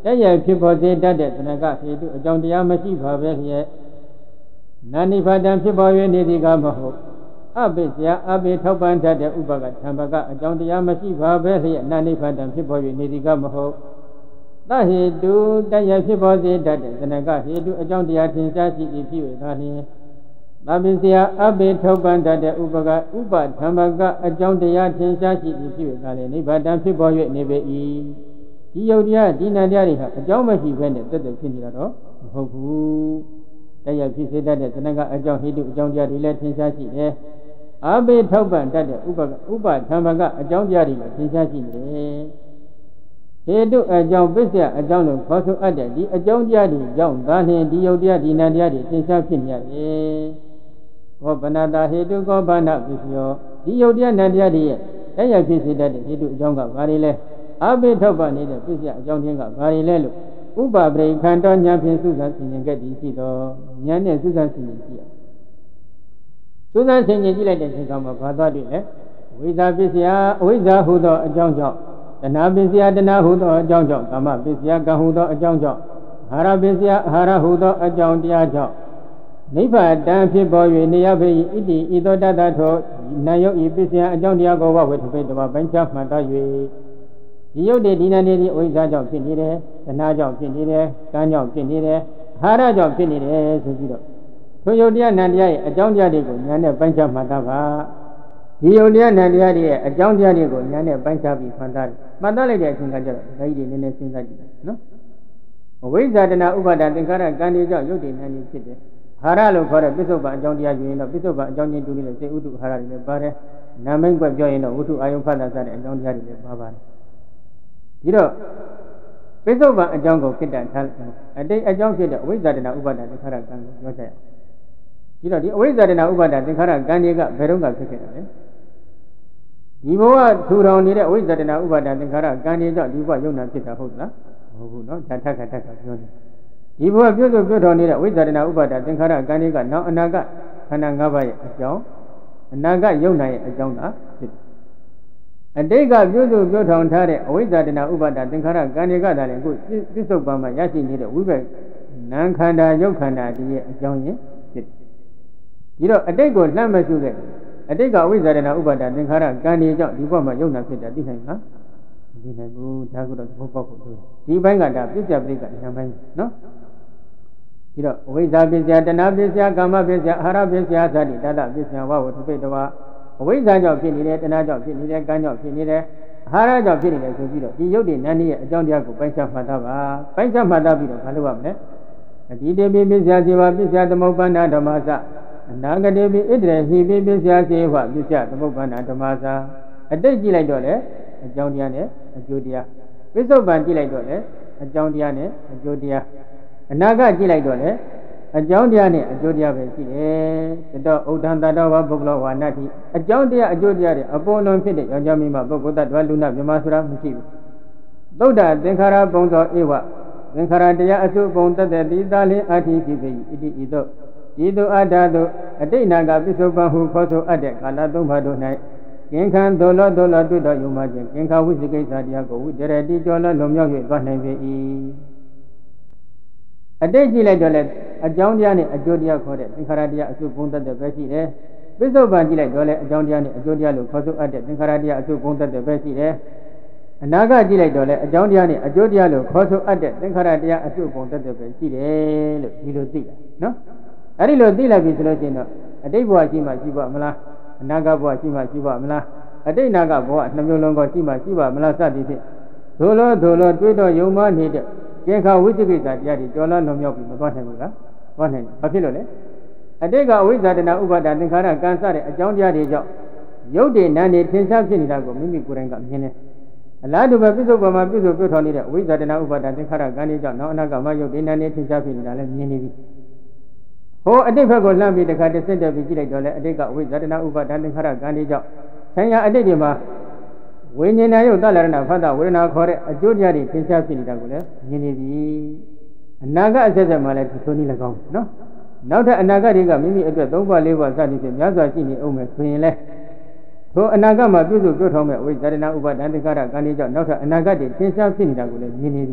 တဲ့ရဲ့ဖြစ်ပေါ်စေတတ်တဲ့သနကဟေတုအကြောင်းတရားမရှိပါပဲလျက်နာနိဗ္ဗာန်ဖြစ်ပေါ်၍နေသည်ကမဟုတ်အပိစယအပိထောက်ပံ့တတ်တဲ့ဥပကသံပကအကြောင်းတရားမရှိပါပဲလျက်နာနိဗ္ဗာန်ဖြစ်ပေါ်၍နေသည်ကမဟုတ်သဟေတုတဲ့ရဲ့ဖြစ်ပေါ်စေတတ်တဲ့သနကဟေတုအကြောင်းတရားထင်ရှားရှိ၏ဖြစ်၍သာလျှင်သဗ္ဗစယအပိထောက်ပံ့တတ်တဲ့ဥပကဥပသံပကအကြောင်းတရားထင်ရှားရှိ၏ဖြစ်၍သာလျှင်နိဗ္ဗာန်ဖြစ်ပေါ်၍နေပေ၏ဒီယုတ်တရားဒီနံတရားတွေဟာအကြောင်းမရှိဘဲနဲ့တက်တက်ဖြစ်နေတာတော့မဟုတ်ဘူးတရားဖြစ်စေတတ်တဲ့သနကအကြောင်းဟိတုအကြောင်းတရားတွေလည်းထင်ရှားရှိတယ်အာဘေထောက်ပံ့တတ်တဲ့ဥပကဥပသံပကအကြောင်းတရားတွေလည်းထင်ရှားရှိနေတယ်ဟိတုအကြောင်းပစ္စယအကြောင်းလို့ခေါ်ဆိုအပ်တဲ့ဒီအကြောင်းတရားတွေကြောင့်သာလျှင်ဒီယုတ်တရားဒီနံတရားတွေထင်ရှားဖြစ်နေရတယ်ကောပနာတာဟိတုကောပနာပစ္စယောဒီယုတ်တရားနံတရားတွေရဲ့တရားဖြစ်စေတတ်တဲ့ဟိတုအကြောင်းကဘာတွေလဲအဘိထောက်ပံ့နေတဲ့ပစ္စယအကြောင်းချင်းကဘာတွေလဲလို့ဥပပရိခန္တောဉာဏ်ဖြင့်သုဇာဆင်ញင်ခဲ့သည်ရှိသောဉာဏ်နဲ့သုဇာဆင်ញင်ကြည့်ရသုဇာဆင်ញင်ကြည့်လိုက်တဲ့အချိန်မှာဘာသွားတွေ့လဲဝိဇ္ဇာပစ္စယအဝိဇ္ဇာဟုသောအကြောင်းကြောင့်တဏှာပစ္စယတဏှာဟုသောအကြောင်းကြောင့်ကာမပစ္စယကံဟုသောအကြောင်းကြောင့်အာဟာရပစ္စယအာဟာရဟုသောအကြောင်းတရားကြောင့်နိဗ္ဗာန်ဖြစ်ပေါ်၍နေရပေ၏ဣတိဤသောတတ္တထောနာယုတ်ဤပစ္စယအကြောင်းတရားကိုဝဝေထပိတ္တဝပိုင်းခြားမှတ်သား၍ဒီယုတ်တဲ့ဒီနာနေဒီအဝိဇ္ဇာကြောင့်ဖြစ်နေတယ်တဏှာကြောင့်ဖြစ်နေတယ်ကံကြောင့်ဖြစ်နေတယ်အာဟာရကြောင့်ဖြစ်နေတယ်ဆိုပြီးတော့ထိုယုတ်တရားနံတရားရဲ့အကြောင်းတရားတွေကိုဉာဏ်နဲ့ပိုင်းခြားမှတ်သားပါဒီယုတ်တရားနံတရားတွေရဲ့အကြောင်းတရားတွေကိုဉာဏ်နဲ့ပိုင်းခြားပြီးမှတ်သားတယ်မှတ်သားလိုက်တဲ့အချိန်ကကျတော့ဒါကြီးတွေနည်းနည်းစဉ်းစားကြည့်နော်အဝိဇ္ဇာတဏှာဥပါဒသင်္ခါရကံတွေကြောင့်ယုတ်တဲ့နံနေဖြစ်တယ်အာဟာရလို့ခေါ်တဲ့ပစ္စုပန်အကြောင်းတရားယူရင်တော့ပစ္စုပန်အကြောင်းချင်းတူနေတဲ့စေဥဒ္ဓအာဟာရတွေလည်းပါတယ်နာမိတ်ကွက်ပြောရင်တော့ဝတ္ထုအာယုဖတ်တာစတဲ့အကြောင်းတရားတွေလည်းပါပါတယ်ဒီတော့ပစ္စုပန်အကြောင်းကိုခိတ္တထားအတိတ်အကြောင်းဖြစ်တဲ့အဝိဇ္ဇာတဏဥပါဒသင်္ခါရကံကိုပြောချက်ရဒီတော့ဒီအဝိဇ္ဇာတဏဥပါဒသင်္ခါရကံတွေကဘယ်တော့ကဖြစ်ခဲ့တာလဲဒီဘဝထူထောင်နေတဲ့အဝိဇ္ဇာတဏဥပါဒသင်္ခါရကံတွေကြောင့်ဒီဘဝယုံနာဖြစ်တာဟုတ်လားမဟုတ်ဘူးနော်ဓာတ်ထက်ခါထက်ကပြောနေဒီဘဝပြုစုပြုထောင်နေတဲ့အဝိဇ္ဇာတဏဥပါဒသင်္ခါရကံတွေကနောက်အနာဂတ်ခန္ဓာ၅ပါးရဲ့အကြောင်းအနာဂတ်ယုံနာရဲ့အကြောင်းသာဖြစ်တယ်အတိတ်ကပြုစုပြုထောင်ထားတဲ့အဝိဇ္ဇာတဏဥပါဒသင်္ခါရကံတွေကသာလည်းအခုပစ္စုပန်မှာရရှိနေတဲ့ဝိဘက်နာမ်ခန္ဓာယုတ်ခန္ဓာဒီရဲ့အကြောင်းရင်းဖြစ်တယ်ဒီတော့အတိတ်ကိုလှမ်းမရှုခဲ့အတိတ်ကအဝိဇ္ဇာတဏဥပါဒသင်္ခါရကံတွေကြောင့်ဒီဘဝမှာယုံနာဖြစ်တာသိနိုင်လားမသိနိုင်ဘူးဒါကတော့သဘောပေါက်ဖို့လိုဒီဘက်ကဒါပြစ္ဆပရိကဉာဏ်ပိုင်းနော်ဒီတော့အဝိဇ္ဇာပစ္စယတဏှာပစ္စယကာမပစ္စယအာဟာရပစ္စယသတိတတပစ္စယဝဝတ္ထုပိတဝအဝိဇ္ဇာကြောင့်ဖြစ်နေတယ်တဏှာကြောင့်ဖြစ်နေတယ်ကံကြောင့်ဖြစ်နေတယ်အာဟာရကြောင့်ဖြစ်နေတယ်ဆိုပြီးတော့ဒီယုတ်တိနန္ဒီရဲ့အကြောင်းတရားကိုပိုင်းခြားမှတ်သားပါပိုင်းခြားမှတ်သားပြီးတော့ဘာလုပ်ရမလဲအတိတေပိပစ္စယစေဝပစ္စယသမုပ္ပန္နဓမ္မစအနာဂတေပိဣတရေဟိပိပစ္စယစေဝပစ္စယသမုပ္ပန္နဓမ္မစအတိတ်ကြည့်လိုက်တော့လေအကြောင်းတရားနဲ့အကျိုးတရားပစ္စုပန်ကြည့်လိုက်တော့လေအကြောင်းတရားနဲ့အကျိုးတရားအနာဂတ်ကြည့်လိုက်တော့လေအကြောင်းတရားနဲ့အကျိုးတရားပဲရှိတယ်တတော်ဥဒ္ဒံတတော်ဝပုဂ္ဂလောဝါနတ္တိအကြောင်းတရားအကျိုးတရားတွေအပေါ်လွန်ဖြစ်တဲ့ယောက်ျားမိန်းမပုဂ္ဂိုလ်တ attva လူနာမြမဆိုတာမရှိဘူးသုဒ္ဓသင်္ခါရပုံသောဧဝသင်္ခါရတရားအစုပုံတတ်တဲ့တိသာလင်းအာတိဖြစ်ပေ၏ဣတိဤသို့ဤသို့အတ္တသို့အတိတ်နာကပစ္စုပန်ဟုခေါ်ဆိုအပ်တဲ့ကာလသုံးပါးတို့၌ကင်ခံသို့လောသို့လောတွေ့တော်ယုံမှခြင်းကင်ခဝိသိကိစ္စတရားကိုဝိတရတိကျော်လောလွန်မြောက်၍သွားနိုင်ပေ၏အတိတ်ကြည့်လိုက်တော့လေအကြောင်းတရားနဲ့အကျိုးတရားခေါ်တဲ့သင်္ခါရတရားအစုပုံတတ်တဲ့ပဲရှိတယ်ပစ္စုပန်ကြည့်လိုက်တော့လေအကြောင်းတရားနဲ့အကျိုးတရားလို့ခေါ်ဆိုအပ်တဲ့သင်္ခါရတရားအစုပုံတတ်တဲ့ပဲရှိတယ်အနာဂတ်ကြည့်လိုက်တော့လေအကြောင်းတရားနဲ့အကျိုးတရားလို့ခေါ်ဆိုအပ်တဲ့သင်္ခါရတရားအစုပုံတတ်တဲ့ပဲရှိတယ်လို့ဒီလိုသိတာနော်အဲ့ဒီလိုသိလိုက်ပြီဆိုလို့ရှိရင်တော့အတိတ်ဘဝရှိမှရှိပါမလားအနာဂတ်ဘဝရှိမှရှိပါမလားအတိတ်နာဂတ်ဘဝနှမျိုးလုံးကရှိမှရှိပါမလားစသည်ဖြင့်ဒိုလိုဒိုလိုတွေးတော့ယုံမှနေတဲ့ကင်္ခဝိသိကိစ္စတရားတွေကြော်လွန်လွန်မြောက်ပြီးမသွားနိုင်ဘူးလားသွားနိုင်တယ်ဘာဖြစ်လို့လဲအတိတ်ကအဝိဇ္ဇာတဏဥပါဒသင်္ခါရကံစတဲ့အကြောင်းတရားတွေကြောင့်ယုတ်တေနံနေထင်ရှားဖြစ်နေတာကိုမိမိကိုယ်တိုင်ကမြင်တယ်အလားတူပဲပြစ္ဆုတ်ပံမှာပြစ္ဆုတ်ပြုထောင်နေတဲ့အဝိဇ္ဇာတဏဥပါဒသင်္ခါရကံတွေကြောင့်နောက်အနာဂတ်မှာယုတ်တေနံနေထင်ရှားဖြစ်နေတာလည်းမြင်နေပြီဟိုအတိတ်ဘက်ကိုလှမ်းပြီးတခါတဆင့်တက်ပြီးကြည့်လိုက်တော့လေအတိတ်ကအဝိဇ္ဇာတဏဥပါဒသင်္ခါရကံတွေကြောင့်ဆံရအတိတ်တွေမှာဝိညာဏယုတ်တလရဏဖတ်တာဝေဒနာခေါ်တဲ့အကျိုးတရားတွေသင်္ချာဖြစ်နေတာကိုလည်းမြင်နေပြီအနာဂတ်အဆက်ဆက်မှာလည်းဒီလိုနည်း၎င်းနော်နောက်ထပ်အနာဂတ်တွေကမိမိအတွက်သုံးပါးလေးပါးစသည်ဖြင့်များစွာရှိနေအောင်မယ်ဆိုရင်လည်းထိုအနာဂတ်မှာပြုစုပြုထောင်မဲ့ဝိဇ္ဇာတဏဥပါဒသင်္ခါရကံတွေကြောင့်နောက်ထပ်အနာဂတ်တွေသင်္ချာဖြစ်နေတာကိုလည်းမြင်နေပြီ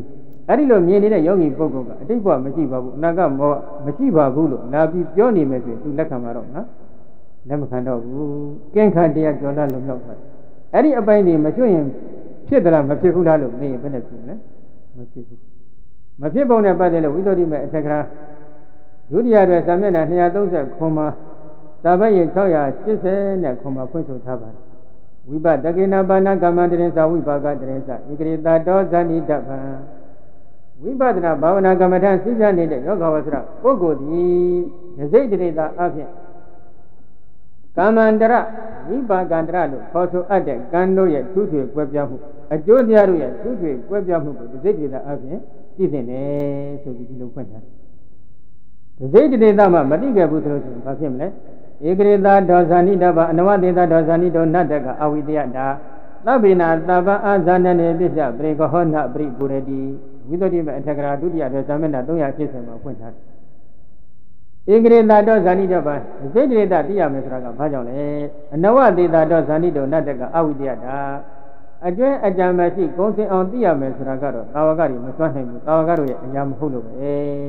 အဲ့ဒီလိုမြင်နေတဲ့ယောဂီပုဂ္ဂိုလ်ကအတိတ်ဘဝမရှိပါဘူးအနာဂတ်ဘောမရှိပါဘူးလို့လာပြီးပြောနေမယ်ဆိုရင်သူလက်ခံမှာတော့နော်လက်မခံတော့ဘူးကင်းခါတရားကြော်လာလုံလောက်သွားအဲ့ဒီအပိုင်းတွေမကျွရင်ဖြစ်သလားမဖြစ်ဘူးလားလို့မေးရင်ဘယ်နဲ့ဖြစ်လဲမဖြစ်ဘူးမဖြစ်ပုံနဲ့ပတ်သက်လို့ဝိသုဒ္ဓိမေအထက်ကရာဒုတိယတွင်စာမျက်နှာနှစ်ရာသုံးဆယ်ခွန်မှာစာပတ်ရ၆ရာ၈၀နဲ့ခွန်မှာဖွင့်ဆိုထားပါတယ်ဝိပတကေနပါဏကမ္မတရင်သာဝိပါကတရင်သာဧကရေတာတောဇာနိတဗံဝိပဿနာဘာဝနာကမ္မထံစိစနေတဲ့ယောဂဝဆရာပုဂ္ဂိုလ်သည်ဒစိတ်တရေတာအဖြစ်ကာမန္တရဝိပါကန္တရလို့ခေါ်ဆိုအပ်တဲ့ကံတို့ရဲ့သူ့ထွေကွဲပြားမှုအကျိုးတရားတို့ရဲ့သူ့ထွေကွဲပြားမှုကိုဒစိတ်တရေတာအဖြစ်သိသိနေဆိုပြီးဒီလိုဖွင့်ထားဒစိတ်တရေတာမှမသိခဲ့ဘူးဆိုလို့ရှိရင်ဘာဖြစ်မလဲဧကရေတာဒောဇာနိတဗံအနဝတေတာဒောဇာနိတောနတ္တကအဝိတယတာသဗ္ဗေနာသဗ္ဗအာဇာနနေပစ္စပရိကဟောနပရိပုရတိဝိသုဒ္ဓိမေအထက်ကရာဒုတိယတွင်သာမဏေသုံးရာ၈၀မှာဖွင့်ထားတယ်ဧကရေတာဒောဇာနိတဗံစိတ်တရေတာသိရမယ်ဆိုတာကဘာကြောင့်လဲအနဝတေတာဒောဇာနိတောနတ္တကအဝိတယတာအတွင်းအကြံမရှိဂုံစင်အောင်သိရမယ်ဆိုတာကတော့သာဝကတွေမစွမ်းနိုင်ဘူးသာဝကတို့ရဲ့အရာမဟုတ်လို့ပဲ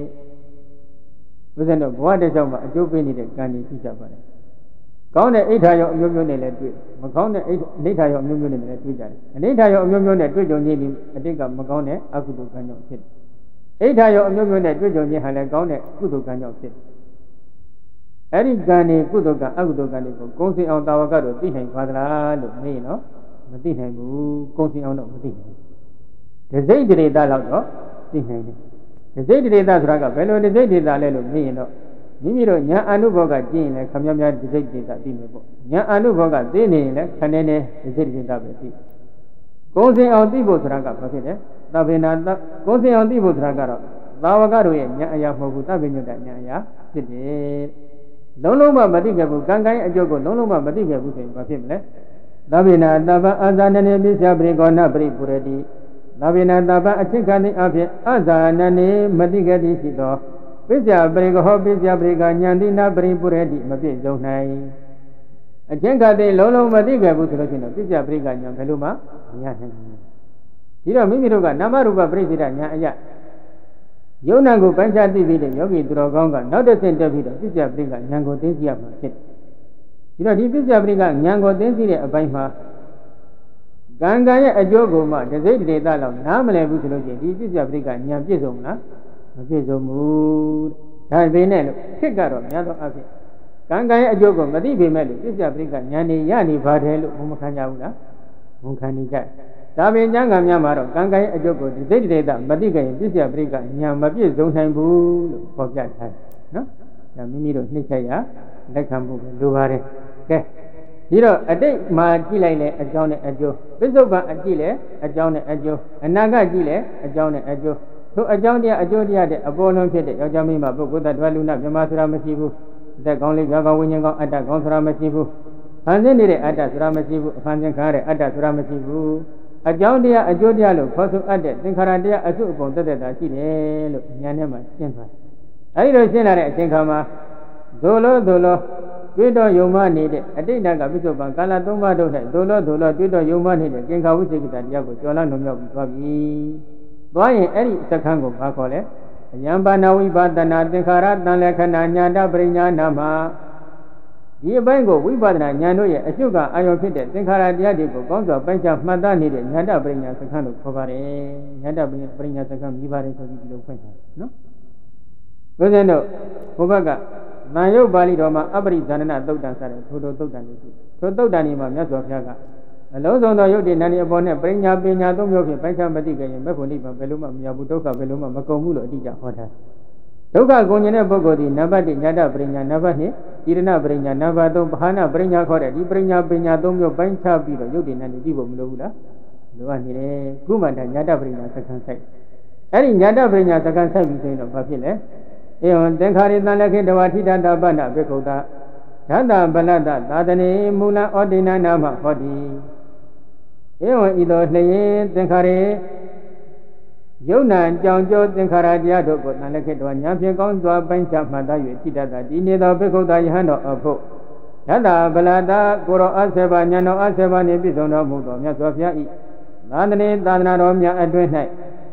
ဥစ္စာတော့ဘဝတစ်လျှောက်မှာအကျိုးပေးနေတဲ့ကံတွေရှိကြပါတယ်ကောင်းတဲ့အိဋ္ဌာရောအမျိုးမျိုးနဲ့လည်းတွေ့မကောင်းတဲ့အနိဋ္ဌာရောအမျိုးမျိုးနဲ့လည်းတွေ့ကြတယ်အနိဋ္ဌာရောအမျိုးမျိုးနဲ့တွေ့ကြုံခြင်းဒီအတိတ်ကမကောင်းတဲ့အကုသိုလ်ကံကြောင့်ဖြစ်တယ်အိဋ္ဌာရောအမျိုးမျိုးနဲ့တွေ့ကြုံခြင်းဟာလည်းကောင်းတဲ့ကုသိုလ်ကံကြောင့်ဖြစ်တယ်အဲ့ဒီကံတွေကုသိုလ်ကံအကုသိုလ်ကံတွေကိုကုံစင်အောင်တာဝကတို့သိနိုင်ပါသလားလို့မေးရင်တော့မသိနိုင်ဘူးကုံစင်အောင်တော့မသိနိုင်ဘူးဒစိတ်တရေတာတော့သိနိုင်တယ်ဒစိတ်တရေတာဆိုတာကဘယ်လိုဒစိတ်တရေတာလဲလို့မေးရင်တော့မိမိတို့ဉာဏ်အနုဘောကကျင့်ရင်လည်းခမည်းများဒစိတ်တရေတာသိမယ်ပေါ့ဉာဏ်အနုဘောကသိနေရင်လည်းခဏနေဒစိတ်တရေတာပဲသိကုံစင်အောင်သိဖို့ဆိုတာကဘာဖြစ်လဲသဗ္ဗေနာကုံစင်အောင်သိဖို့ဆိုတာကတော့သာဝကတို့ရဲ့ဉာဏ်အရာမဟုတ်ဘူးသဗ္ဗညုတဉာဏ်အရာဖြစ်တယ်လုံးလုံးမမသိခဲ့ဘူးကံကံရဲ့အကျိုးကိုလုံးလုံးမမသိခဲ့ဘူးဆိုရင်ဘာဖြစ်မလဲသဗ္ဗေနာသဗ္ဗအာဇာနနေပစ္စယပရိကောဏပရိပုရတိသဗ္ဗေနာသဗ္ဗအချင်းခံသည်အဖြစ်အာဇာနနေမသိခဲ့သည်ရှိသောပစ္စယပရိကဟောပစ္စယပရိကဉာဏ်တိနာပရိပုရတိမပြည့်စုံနိုင်အချင်းခံသည်လုံးလုံးမသိခဲ့ဘူးဆိုလို့ရှိရင်ပစ္စယပရိကဉာဏ်ဘယ်လိုမှမရနိုင်ဘူးဒီတော့မိမိတို့ကနာမရူပပရိစ္ဆေဒဉာဏ်အရယုံနာကိုပိုင်းခြားသိပြီးတဲ့ယောဂီသူတော်ကောင်းကနောက်တစ်ဆင့်တက်ပြီးတော့ပစ္စယပရိကဉာဏ်ကိုသိသိရမှာဖြစ်တယ်ဒီတော့ဒီပစ္စယပရိကဉာဏ်ကိုသိသိတဲ့အပိုင်းမှာကံကံရဲ့အကျိုးကိုမှဒစိတ်တရေတာလောက်နားမလည်ဘူးဆိုလို့ရှိရင်ဒီပစ္စယပရိကဉာဏ်ပြည့်စုံမလားမပြည့်စုံဘူးဒါပေမဲ့လို့ဖြစ်ကတော့များသောအားဖြင့်ကံကံရဲ့အကျိုးကိုမသိပေမဲ့လို့ပစ္စယပရိကဉာဏ်နေရနေပါတယ်လို့ဘုံမခံကြဘူးလားဘုံခံနေကြဒါပင်ဉာဏ်ကံများမှာတော့ကံကံရဲ့အကျိုးကိုဒစိတ်တရေတာမသိခင်ပစ္စယပရိကဉာဏ်မပြည့်စုံနိုင်ဘူးလို့ဖော်ပြထားတယ်နော်ဒါမိမိတို့နှိမ့်ဆက်ရလက်ခံဖို့လိုပါတယ်ကဲဒီတော့အတိတ်မှာကြည့်လိုက်လေအကြောင်းနဲ့အကျိုးပစ္စုပန်အကြည့်လေအကြောင်းနဲ့အကျိုးအနာဂတ်ကြည့်လေအကြောင်းနဲ့အကျိုးထိုအကြောင်းတရားအကျိုးတရားတဲ့အပေါ်လုံးဖြစ်တဲ့ယောက်ျားမိန်းမပုဂ္ဂိုလ်တ attva လူနာမြမဆိုတာမရှိဘူးအသက်ကောင်းလေးကြောက်ကောင်းဝိညာဉ်ကောင်းအတ္တကောင်းဆိုတာမရှိဘူးဖန်ဆင်းနေတဲ့အတ္တဆိုတာမရှိဘူးအဖန်ဆင်းခါရတဲ့အတ္တဆိုတာမရှိဘူးအကြောင်းတရားအကျိုးတရားလို့ခေါ်ဆိုအပ်တဲ့သင်္ခါရတရားအစုအပုံတက်တက်တာရှိတယ်လို့ဉာဏ်ထဲမှာရှင်းသွားအဲဒီလိုရှင်းလာတဲ့အချိန်ခါမှာဒိုလိုဒိုလိုတွေ့တော့ယုံမနေတဲ့အတိတ်ကပြစ္ဆုတ်ပံကာလသုံးပါးတို့၌ဒိုလိုဒိုလိုတွေ့တော့ယုံမနေတဲ့ကင်္ခာဝိသေကိတတရားကိုကျော်လာနှုံမြောက်ပြီးသွားပြီသွားရင်အဲ့ဒီစက္ခန်းကိုဘာခေါ်လဲအယံပါဏဝိပါဒနာသင်္ခါရတန်လက္ခဏာညာတပရိညာနာမှာဒီအပိုင်းကိုဝိပဿနာဉာဏ်တို့ရဲ့အရှုကအာရုံဖြစ်တဲ့သင်္ခါရတရားတွေကိုကောင်းစွာပိုင်းခြားမှတ်သားနေတဲ့ညာတပရိညာစက္ခန်းလို့ခေါ်ပါတယ်ညာတပရိညာစက္ခန်းမြည်ပါတယ်ဆိုပြီးဒီလိုဖွင့်ထားတယ်နော်ဘုရားတို့ဘုဘကသံယုတ်ပါဠိတော်မှာအပရိဇာနနာသုတ်တံစတဲ့ထိုထိုသုတ်တံတွေရှိထိုသုတ်တံတွေမှာမြတ်စွာဘုရားကအလုံးစုံသောယုတ်တိနန္ဒီအပေါ်နဲ့ပရိညာပညာသုံးမျိုးဖြင့်ပိုင်းခြားမသိကြရင်မေဖို့နိဗ္ဗာန်ဘယ်လိုမှမရဘူးဒုက္ခဘယ်လိုမှမကုန်ဘူးလို့အတိအကျဟောထားဒုက္ခကုန်ခြင်းတဲ့ပုဂ္ဂိုလ်ဒီနံပါတ်၁ညာတပရိညာနံပါတ်၂ဣရဏပရိညာနံပါတ်၃ပဟာနာပရိညာခေါ်တဲ့ဒီပရိညာပညာသုံးမျိုးပိုင်းခြားပြီးတော့ယုတ်တိနန္ဒီသိဖို့မလိုဘူးလားလိုအပ်နေတယ်ခုမှတည်းညာတပရိညာစက္ကန့်ဆိုင်အဲ့ဒီညာတပရိညာစက္ကန့်ဆိုင်ပြီးဆိုရင်တော့ဘာဖြစ်လဲဧဝံသင်္ခါရိတံလက်ခေတဝါထိတတပ္ပနဘေကုတ္တဓတ္တဗလတ္တသာသနေမူလဩဒိနာနာမဟောတိဧဝံဤသို့လျင်သင်္ခါရိယုံနာကြောင့်ကြောသင်္ခါရတရားတို့ကိုတန်လက်ခေတဝါညာဖြင့်ကောင်းစွာပိုင်းခြားမှတ်သား၍ထိတတဒီနေသောဘေကုတ္တယဟန်တော်အဖို့ဓတ္တဗလတ္တကိုရောအဆေဘာဉာဏ်တော်အဆေဘာနှင့်ပြည့်စုံတော်မူသောမြတ်စွာဘုရား၏သာသနေသာသနာတော်များအတွင်း၌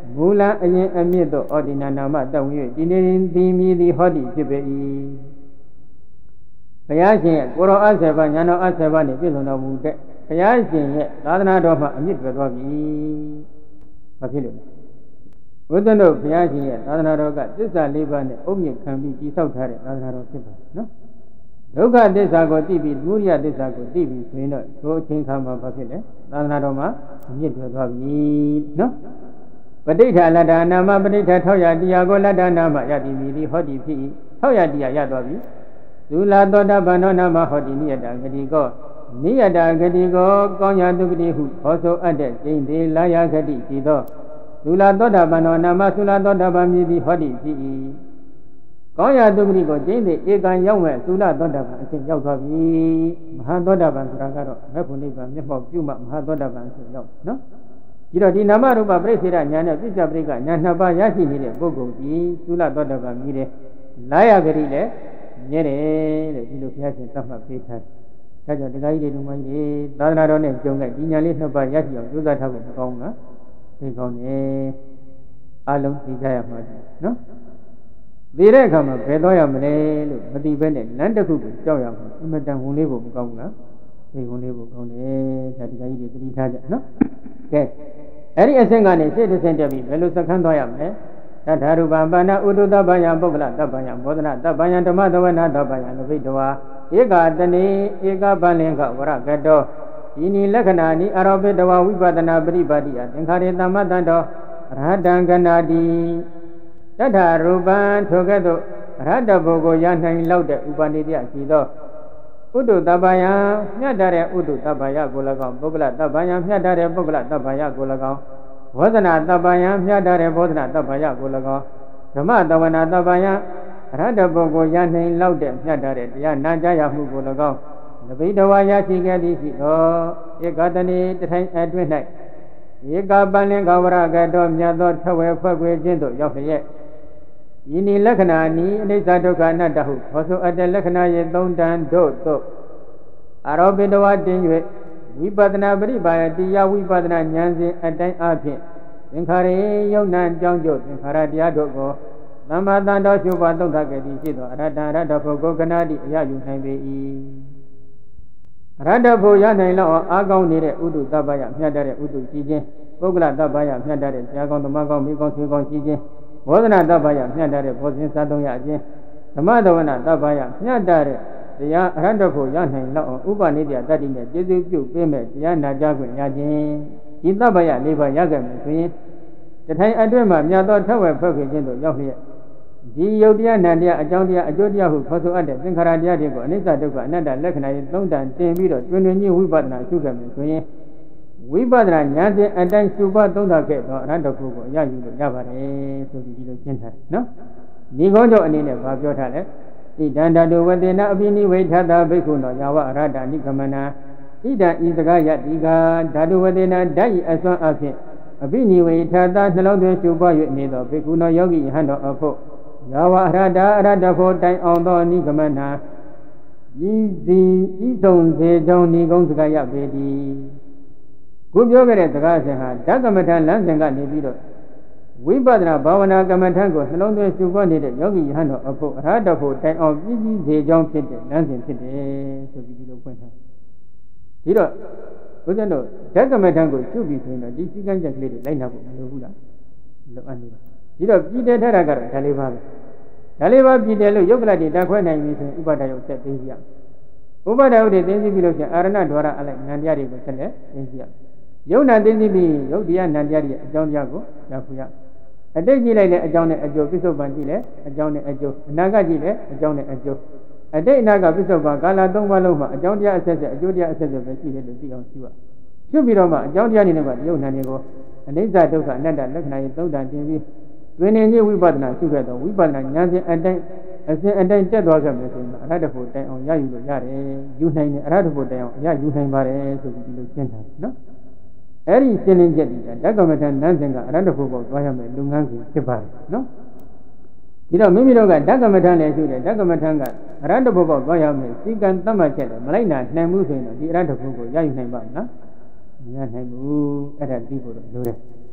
မူလအရင်အမြင့်သောဩဒီနာနာမတောင်း၍ဒီနေဒီမီသည်ဟောဒီဖြစ်ပေ၏ဘုရားရှင်ရဲ့ကိုရောအဆေဘညာတော်အဆေဘနှင့်ပြည့်စုံတော်မူတဲ့ဘုရားရှင်ရဲ့သာသနာတော်မှာအမြင့်ပြသွားပြီဘာဖြစ်လို့လဲဘုဒ္ဓတို့ဘုရားရှင်ရဲ့သာသနာတော်ကသစ္စာလေးပါးနဲ့အုပ်မြင့်ခံပြီးတည်ဆောက်ထားတဲ့သာသနာတော်ဖြစ်ပါတယ်နော်ဒုက္ခသစ္စာကိုသိပြီးဒုရိယသစ္စာကိုသိပြီးဆိုရင်တော့ဒီအချိန်ခါမှာဘာဖြစ်လဲသာသနာတော်မှာအမြင့်ပြသွားပြီနော်ပဋိဋ္ဌာလတ္တနာမပဋိဋ္ဌာထောက်ရတရားကိုလတ္တနာမယတိမီသည်ဟောတိဖြစ်၏ထောက်ရတရားရသွားပြီဒုလာသောတပန္နောနာမဟောတိနိယတဂတိကောနိယတဂတိကောကောင်းရာဒုက္ခတိဟုဟောဆိုအပ်တဲ့ကျင့်သေးလာယဂတိရှိသောဒုလာသောတပန္နောနာမသုလာသောတပန်မည်သည်ဟောတိဖြစ်၏ကောင်းရာဒုက္ခတိကိုကျင့်သေးဧကံရောက်မဲ့သုလာသောတပန်အစဉ်ရောက်သွားပြီမဟာသောတပန်ဆိုတာကတော့မေဖို့နိဗ္ဗာန်မျက်မှောက်ပြုမှမဟာသောတပန်အစဉ်ရောက်နော်ဒီတော့ဒီနာမရူပပြိစေရညာနဲ့ပြစ္ဆပရိကညာနှစ်ပါးရရှိနေတဲ့ပုဂ္ဂိုလ်ဒီသုလသောတပန်မြည်တယ်လာယဂတိလည်းမြဲတယ်လို့ဒီလိုဘုရားရှင်သတ်မှတ်ပေးထားတယ်။ဒါကြောင့်တရားကြီးတွေဒီမှကြီးသာသနာတော်နဲ့ကြုံတဲ့ဒီညာလေးနှစ်ပါးရရှိအောင်ကြိုးစားထားဖို့မကောင်းဘူးလား။သိကောင်းတယ်။အလုံးသိကြရမှာနော်။သိတဲ့အခါမှာဘယ်တော့ရမလဲလို့မသိဘဲနဲ့လမ်းတစ်ခုကိုကြောက်ရမှာအမှန်တန်ဝင်လေးဖို့မကောင်းဘူးလား။သိဝင်လေးဖို့ကောင်းတယ်။ဒါတရားကြီးတွေသတိထားကြနော်။ကဲအဲ့ဒီအဆင့်ကနေရှေ့တစ်ဆင့်တက်ပြီးဘယ်လိုစက္ကန့်သွားရမလဲတထာရူပံပါဏဥဒုတပ္ပယံပုဂ္ဂလတပ္ပယံဘောဓနာတပ္ပယံဓမ္မသဝနာတပ္ပယံလပိတဝါဧကတနေဧကပလင်္ခဝရကတောဤနိလက္ခဏာနိအရောပိတဝါဝိပဒနာပရိပါတိယသင်္ခါရေသမ္မတံတောရဟတံကနာတိတထာရူပံထိုကဲ့သို့ရဟတဘုကိုရနိုင်လောက်တဲ့ဥပနိတယရှိသောဥဒုတပ္ပယံမြတ်တဲ့ဥဒုတပ္ပယကို၎င်းပုဂ္ဂလတပ္ပယံမြတ်တဲ့ပုဂ္ဂလတပ္ပယကို၎င်းဘောဓနာတပ္ပယံမြတ်တဲ့ဘောဓနာတပ္ပယကို၎င်းဓမ္မတဝနာတပ္ပယံအရဟတပုဂ္ဂိုလ်ရနိုင်လောက်တဲ့မြတ်တဲ့တရားနာကြားရမှုကို၎င်းလပိတဝါရရှိခဲ့သည်ရှိသောဧကတနေတထိုင်အတွင်း၌ဧကပလင်္ခဝရကတောမြတ်သောထဝဲဖွဲ့ခွေခြင်းသို့ရောက်လျက်ဤနိလက္ခဏာနိအနိစ္စဒုက္ခအနတ္တဟုဟောဆိုအပ်တဲ့လက္ခဏာရဲ့သုံးတန်တို့သို့အရောပိတဝါတင်၍ဝိပဿနာပရိပါယတရားဝိပဿနာဉာဏ်စဉ်အတိုင်းအဖြစ်သင်္ခါရေယုံနာကြောင်းကျို့သင်္ခါရတရားတို့ကိုသမ္မာတန်တော်ရှုပါသုံးသကတိရှိသောအရဟတအရဟတပုဂ္ဂိုလ်ကနာတိအရယူနိုင်ပေ၏အရဟတဖို့ရနိုင်လောက်အားကောင်းနေတဲ့ဥဒုတပ္ပယမြတ်တဲ့ဥဒုရှိခြင်းပုဂ္ဂလတပ္ပယမြတ်တဲ့ဆရာကောင်းသမကောင်းမိကောင်းဆွေကောင်းရှိခြင်းဘောဓနာတပ္ပယမြတ်တဲ့ဘောဇင်စားသုံးရခြင်းဓမ္မတဝနာတပ္ပယမြတ်တဲ့တရားအရဟတဖို့ရနိုင်လောက်ဥပနိဒယတတ္တိနဲ့ကျေစုပြုပေးမဲ့တရားနာကြခွင့်ရခြင်းဒီတပ္ပယလေးပါးရခဲ့မယ်ဆိုရင်တထိုင်အတွင်းမှာမြတ်သောထဝဲဖက်ခွေခြင်းတို့ရောက်လျက်ဒီယုတ်တရားနံတရားအကြောင်းတရားအကျိုးတရားဟုခေါ်ဆိုအပ်တဲ့သင်္ခါရတရားတွေကိုအနိစ္စဒုက္ခအနတ္တလက္ခဏာတွေသုံးတန်တင်ပြီးတော့တွင်တွင်ချင်းဝိပဿနာရှုခဲ့မယ်ဆိုရင်ဝိပဿနာဉာဏ်စဉ်အတိုင်းရှုပါသုံးတာခဲ့တော့အရဟတဖို့ကိုအရယူလို့ရပါတယ်ဆိုပြီးဒီလိုရှင်းထားတယ်နော်ဒီကောင်းကြောင့်အနေနဲ့ဗာပြောထားတယ်ဣဒံဓာတုဝတေနအပိနိဝေထတာဘိက္ခုနောယာဝအရဟတနိကမနာဣဒံဤစကားယတိကာဓာတုဝတေနဓာတ်ဤအစွမ်းအဖြစ်အပိနိဝေထတာနှလုံးသွင်းရှုပွား၍နေသောဘိက္ခုနောယောဂီယဟန်တော်အဖို့ယာဝအရဟတအရဟတဖို့တိုင်အောင်သောနိကမနာဤစီဤသုံးစေကြောင့်ဤကုန်းစကားရပေသည်ခုပြောခဲ့တဲ့စကားစဉ်ဟာဓကမထလမ်းစဉ်ကနေပြီးတော့ဝိပဿနာဘာဝနာကမ္မထံကိုနှလုံးသွင်းရှုပွားနေတဲ့ယောဂီယဟန်တော်အဖို့အရဟတဖို့တိုင်အောင်ပြည့်စည်စေကြောင်းဖြစ်တဲ့လမ်းစဉ်ဖြစ်တယ်ဆိုပြီးဒီလိုဖွင့်ထားဒီတော့ဘုရားတို့ဓကမထံကိုရှုပြီးဆိုရင်တော့ဒီစည်းကမ်းချက်ကလေးတွေလိုက်နာဖို့မလိုဘူးလားလိုအပ်နေတယ်ဒီတော့ပြည်တယ်ထားတာကတော့ဒါလေးပါပဲဒါလေးပါပြည်တယ်လို့ယုတ်ကလတိတခွဲနိုင်ပြီဆိုရင်ဥပါဒယုတ်ဆက်သိစီရဥပါဒယုတ်တွေသိသိပြီးလို့ရှိရင်အာရဏဒွါရအလိုက်နံတရားတွေကိုဆက်လက်သိစီရယုတ်နံသိသိပြီးယုတ်တရားနံတရားတွေအကြောင်းတရားကိုရဖူရအတိတ်ကြည့်လိုက်တဲ့အကြောင်းနဲ့အကျိုးပြစ္ဆုတ်ပံကြည့်လဲအကြောင်းနဲ့အကျိုးအနာဂတ်ကြည့်လဲအကြောင်းနဲ့အကျိုးအတိတ်အနာဂတ်ပြစ္ဆုတ်ပံကာလသုံးပါးလုံးမှာအကြောင်းတရားအဆက်ဆက်အကျိုးတရားအဆက်ဆက်ပဲရှိတယ်လို့သိအောင်ရှိပါရှုပြီးတော့မှအကြောင်းတရားတွေနဲ့ကယုတ်နံတွေကိုအနိစ္စဒုက္ခအနတ္တလက္ခဏာတွေသုံးတန်တင်ပြီးတွင်နေခြင်းဝိပဿနာရှုခဲ့တော့ဝိပဿနာဉာဏ်စဉ်အတိုင်းအစဉ်အတိုင်းတက်သွားခဲ့မယ်ဆိုရင်အရဟတဖို့တိုင်အောင်ရယူလို့ရတယ်ယူနိုင်တယ်အရဟတဖို့တိုင်အောင်အရယူနိုင်ပါတယ်ဆိုပြီးဒီလိုရှင်းထားတယ်နော်အဲ့ဒီရှင်းလင်းချက်ဒီကဓကမထနန်းစဉ်ကအရဟတဖို့ပေါ့သွားရမယ်လုပ်ငန်းကြီးဖြစ်ပါတယ်နော်ဒီတော့မိမိတို့ကဓကမထလည်းရှုတယ်ဓကမထကအရဟတဖို့ပေါ့သွားရမယ်စီကံတတ်မှတ်ချက်တယ်မလိုက်နာနိုင်မှုဆိုရင်တော့ဒီအရဟတဖို့ကိုရယူနိုင်ပါ့မလားမရနိုင်ဘူးအဲ့ဒါသိဖို့တော့လိုတယ်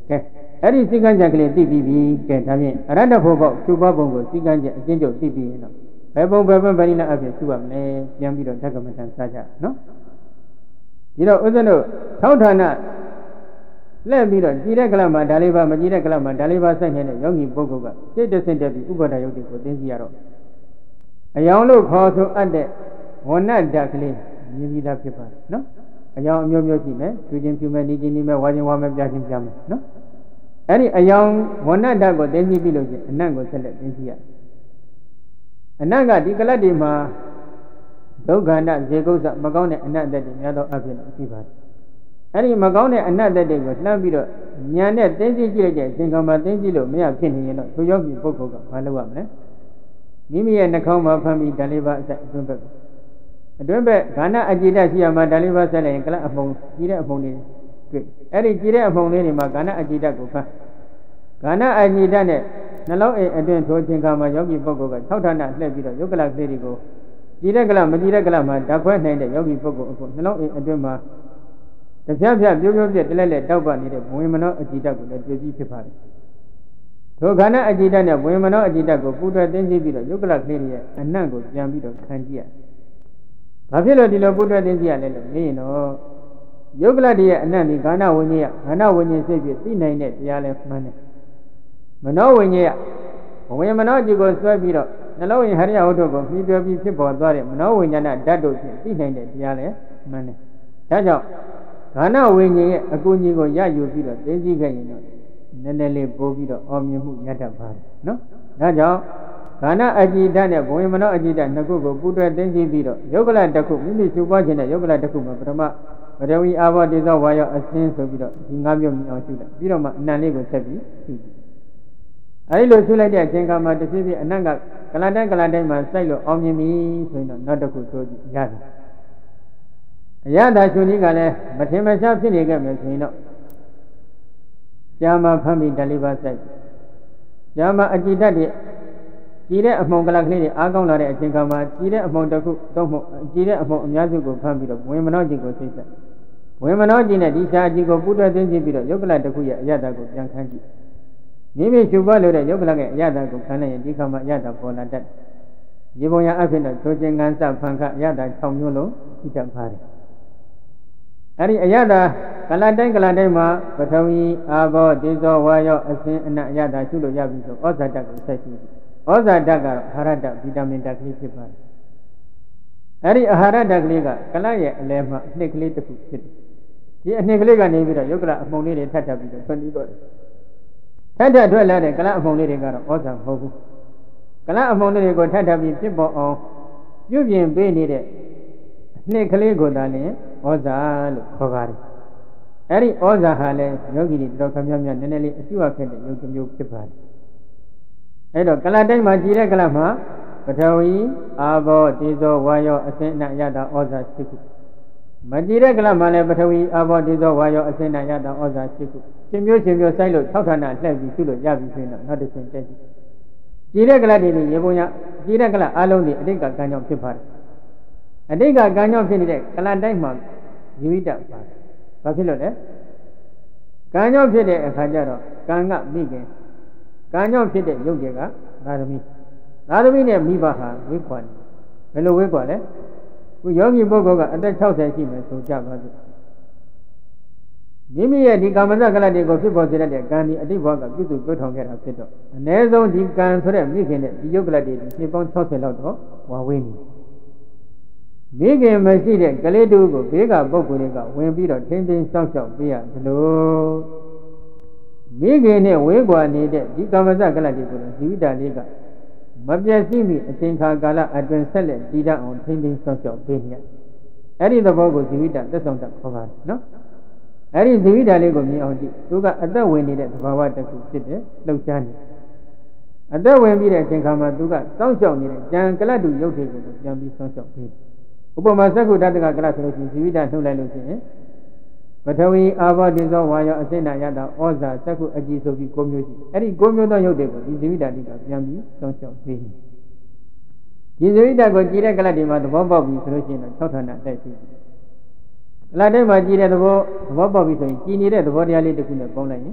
ကဲအဲ့ဒီစိတ်ကံကြကလေးသိပြီးပြီကဲဒါဖြင့်အရတ္တဖို့ပေါ့ကျူပပုံကိုစိတ်ကံကြအကျဉ်းချုပ်သိပြီးရင်တော့ဘယ်ပုံဘယ်ဘက်ဗဏိနာအဖြစ်ကျူပါမလဲပြန်ပြီးတော့ဓကမထံစားကြနော်ဒီတော့ဥစ္စတို့ထောက်ဌာနလက်ပြီးတော့ကြည်တဲ့ကလမှာဒါလေးပါမကြည်တဲ့ကလမှာဒါလေးပါစိုက်နေတဲ့ယောဂီပုဂ္ဂိုလ်ကစိတ်တဆင့်တက်ပြီးဥပဒယုတ်တွေကိုသိသိရတော့အယောင်လို့ခေါ်ဆိုအပ်တဲ့ဝဏ္ဏဓာတ်ကလေးမြင်ပြီးသားဖြစ်ပါတယ်နော်အယောင်အမျိုးမျိုးရှိမယ်သူချင်းပြူမယ်နေချင်းနေမယ်ဝါချင်းဝါမယ်ပြချင်းပြမယ်နော်အဲ့ဒီအယောင်ဝဏ္ဏဓာတ်ကိုသိသိပြီးလို့ရှိရင်အနတ်ကိုဆက်လက်သိသိရအနတ်ကဒီကလတ်တွေမှာဒုက္ခနာဇေကုသမကောင်းတဲ့အနတ်သက်တွေများသောအဖြစ်နဲ့ရှိပါတယ်အဲ့ဒီမကောင်းတဲ့အနတ်သက်တွေကိုလှမ်းပြီးတော့ဉာဏ်နဲ့သိသိကြည့်လိုက်တဲ့အချိန်ကမှသိသိလို့မရဖြစ်နေရင်တော့သူယောဂီပုဂ္ဂိုလ်ကဘာလုပ်ရမလဲမိမိရဲ့နှာခေါင်းမှာဖမ်းပြီးဓာလေးပါအစအတွင်းဘက်အတွင်းဘက်ခန္ဓာအကြည်ဓာတ်ရှိရမှာဓာလေးပါဆက်လိုက်ရင်ကလတ်အမှုံကြီးတဲ့အမှုံလေးတွေ့အဲ့ဒီကြီးတဲ့အမှုံလေးတွေမှာခန္ဓာအကြည်ဓာတ်ကိုဖမ်းခန္ဓာအကြည်ဓာတ်နဲ့နှလုံးအိမ်အတွင်းထိုးခြင်းကမှယောဂီပုဂ္ဂိုလ်က၆ဌာနလှည့်ပြီးတော့ယုတ်ကလကလေးတွေကိုကြည်တဲ့ကလမကြည်တဲ့ကလမှာဓာတ်ခွဲနိုင်တဲ့ယောဂီပုဂ္ဂိုလ်အခုနှလုံးအိမ်အတွင်းမှာတပြတ်ပြတ်ပြိုးပြိုးပြတ်တလဲလဲတောက်ပနေတဲ့ဘဝင်မနောအကြည်ဓာတ်ကိုလည်းတွေ့ပြီးဖြစ်ပါတယ်ထိုခန္ဓာအကြည်ဓာတ်နဲ့ဘဝင်မနောအကြည်ဓာတ်ကိုပူထွက်သိသိပြီးတော့ယုတ်ကလကလေးရဲ့အနံ့ကိုပြန်ပြီးတော့ခံကြည့်ရဘာဖြစ်လို့ဒီလိုပူထွက်သိသိရလဲလို့မေးရင်တော့ယုတ်ကလတည်းရဲ့အနံ့ဒီခန္ဓာဝိညာဉ်ရခန္ဓာဝိညာဉ်စိတ်ဖြစ်သိနိုင်တဲ့တရားလဲမှန်တယ်မနောဝိညာဉ်ရဘဝင်မနောအကြည်ကိုဆွဲပြီးတော့နှလုံးရင်ဟရိယဝတ္ထုကိုပြီးပြောပြီးဖြစ်ပေါ်သွားတဲ့မနောဝိညာဏဓာတ်တို့ဖြင့်သိနိုင်တဲ့တရားလဲမှန်တယ်ဒါကြောင့်ခန္ဓာဝိညာဉ်ရဲ့အကူအညီကိုရယူပြီးတော့သိသိခဲ့ရင်တော့နည်းနည်းလေးပို့ပြီးတော့အောင်မြင်မှုရတတ်ပါတယ်နော်ဒါကြောင့်ခန္ဓာအကြည်ဓာတ်နဲ့ဘဝင်မနောအကြည်ဓာတ်နှစ်ခုကိုပူးတွဲသိသိပြီးတော့ယုတ်ကလတစ်ခုမိမိရှုပွားခြင်းနဲ့ယုတ်ကလတစ်ခုမှာပထမပထဝီအာဘောတေဇောဝါယောအစင်းဆိုပြီးတော့ဒီငါးမျိုးမြင်အောင်ရှုလိုက်ပြီးတော့မှအနံလေးကိုဆက်ပြီးရှုကြည့်အဲဒီလိုရှုလိုက်တဲ့အချိန်ကမှတစ်ဖြည်းဖြည်းအနံ့ကကလတိုင်းကလတိုင်းမှာစိုက်လို့အောင်မြင်ပြီဆိုရင်တော့နောက်တစ်ခုဆိုကြည့်ရတယ်အရသာရှင်ကြီးကလည်းမထင်မရှားဖြစ်နေခဲ့မယ်ဆိုရင်တော့ကြာမဖမ်းပြီးဓာလေးပါစိုက်ကြာမအကြည်တတ်တဲ့ကြည်တဲ့အမှုံကလကလေးတွေအားကောင်းလာတဲ့အချိန်ကမှကြည်တဲ့အမှုံတစ်ခုတော့မဟုတ်ကြည်တဲ့အမှုံအများစုကိုဖမ်းပြီးတော့ဝင်မနှောကြည်ကိုစိတ်ဆက်ဝင်မနှောကြည်နဲ့ဒီရှားကြည်ကိုပူတွဲသိသိပြီးတော့ယုတ်ကလတစ်ခုရဲ့အရသာကိုပြန်ခန်းကြည့်မိမိရှုပွားလို့တဲ့ယုတ်ကလရဲ့အရသာကိုခံလိုက်ရင်ဒီခါမှအရသာပေါ်လာတတ်ရေပုံရအဖြစ်တော့ဒုစင်္ဂန်စဖန်ခအရသာ၆မျိုးလုံးဥတ္တပါတယ်အဲ့ဒီအယတာကလတိုင်းကလတိုင်းမှာပထဝီအာဘောဒေဇောဝါယောအစင်းအနအယတာရှုလို့ရပြီဆိုဩဇာတကိုဆက်ရှုတယ်ဩဇာတကတော့အာဟာရတဗီတာမင်ဓာတ်ကလေးဖြစ်ပါတယ်အဲ့ဒီအာဟာရဓာတ်ကလေးကကလရဲ့အလဲမှာအနှစ်ကလေးတစ်ခုဖြစ်တယ်ဒီအနှစ်ကလေးကနေပြီးတော့ယုတ်ကလအမှုန်လေးတွေထပ်ထပ်ပြီးတော့ထွက်ပြီးတော့ထပ်ထပ်ထွက်လာတဲ့ကလအမှုန်လေးတွေကတော့ဩဇာမဟုတ်ဘူးကလအမှုန်လေးတွေကိုထပ်ထပ်ပြီးဖြစ်ပေါ်အောင်ပြုပြင်ပေးနေတဲ့နှစ်ကလေးကိုသာလျှင်ဩဇာလို့ခေါ်ပါတယ်အဲ့ဒီဩဇာဟာလည်းယောဂီတွေတော်ခမျှမျှနည်းနည်းလေးအကျိုးအဖြစ်တဲ့ယုတ်မျိုးဖြစ်ပါတယ်အဲ့တော့ကလတိုင်းမှာကြည်တဲ့ကလမှာပထဝီအာဘောတေဇောဝါယောအစင်းအနယတာဩဇာရှိခုမကြည်တဲ့ကလမှာလည်းပထဝီအာဘောတေဇောဝါယောအစင်းအနယတာဩဇာရှိခုရှင်မျိုးရှင်မျိုးစိုက်လို့၆ဌာနလှည့်ပြီးရှုလို့ရပြီဆိုရင်တော့နောက်တစ်ဆင့်တက်ကြည့်ကြည်တဲ့ကလတွေရေပုံရကြည်တဲ့ကလအလုံးတွေအတိတ်ကကံကြောင့်ဖြစ်ပါတယ်အတိတ်ကကံကြောင့်ဖြစ်နေတဲ့ကလတိုင်းမှာဇီဝိတပါတယ်။ဘာဖြစ်လို့လဲ။ကံကြောင့်ဖြစ်တဲ့အခါကျတော့ကံကမိခင်ကံကြောင့်ဖြစ်တဲ့ယုတ်တွေကသာသမီသာသမီနဲ့မိဘဟာဝိကွာနေဘယ်လိုဝိကွာလဲ။ခုယောဂီပုဂ္ဂိုလ်ကအသက်၆၀ရှိမယ်ဆိုကြပါစို့။မိမိရဲ့ဒီကာမဇကလတွေကိုဖြစ်ပေါ်စေတဲ့ကံဒီအတိတ်ဘဝကပြုစုပြောထောင်ခဲ့တာဖြစ်တော့အ ਨੇ ဆုံးဒီကံဆိုတဲ့မိခင်နဲ့ဒီယုတ်ကလတွေနှစ်ပေါင်း၆၀လောက်တော့ဝါဝေးနေမိခင်မရှိတဲ့ကလေးတူကိုဘေးကပုဂ္ဂိုလ်တွေကဝင်ပြီးတော့ထိန်းသိမ်းစောင့်ရှောက်ပေးရသလိုမိခင်နဲ့ဝေးကွာနေတဲ့ဒီကာမဇကလတွေကိုဇီဝိတလေးကမပြည့်စည်မီအချိန်ခါကာလအတွင်းဆက်လက်တည်တတ်အောင်ထိန်းသိမ်းစောင့်ရှောက်ပေးနေရအဲ့ဒီသဘောကိုဇီဝိတသက်ဆောင်တတ်ခေါ်ပါတယ်နော်အဲ့ဒီဇီဝိတလေးကိုမြင်အောင်ကြည့်သူကအသက်ဝင်နေတဲ့သဘာဝတစ်ခုဖြစ်တဲ့လှုပ်ရှားနေအသက်ဝင်ပြီးတဲ့အချိန်ခါမှာသူကစောင့်ရှောက်နေတဲ့ကြံကလတ်တူရုပ်တွေကိုပြန်ပြီးစောင့်ရှောက်ပေးဥပမာသက္ကုတ္တကကလဆိုလို့ရှိရင်ဇီဝိတနှုတ်လိုက်လို့ရှိရင်ပထဝီအာဘောတေဇောဝါယောအစိဏယတာဩဇာသက္ကုအကြည်ဆိုပြီး၉မျိုးရှိအဲ့ဒီ၉မျိုးသောရုပ်တွေကိုဒီဇီဝိတတိကပြန်ပြီးစောင့်ရှောက်ပေးဒီဇီဝိတကိုကြည်တဲ့ကလတ်တွေမှာသဘောပေါက်ပြီဆိုလို့ရှိရင်တော့၆ဌာနတိုက်ရှိတယ်ကလတ်တွေမှာကြည်တဲ့သဘောသဘောပေါက်ပြီဆိုရင်ကြည်နေတဲ့သဘောတရားလေးတစ်ခုနဲ့ပေါင်းလိုက်ရင်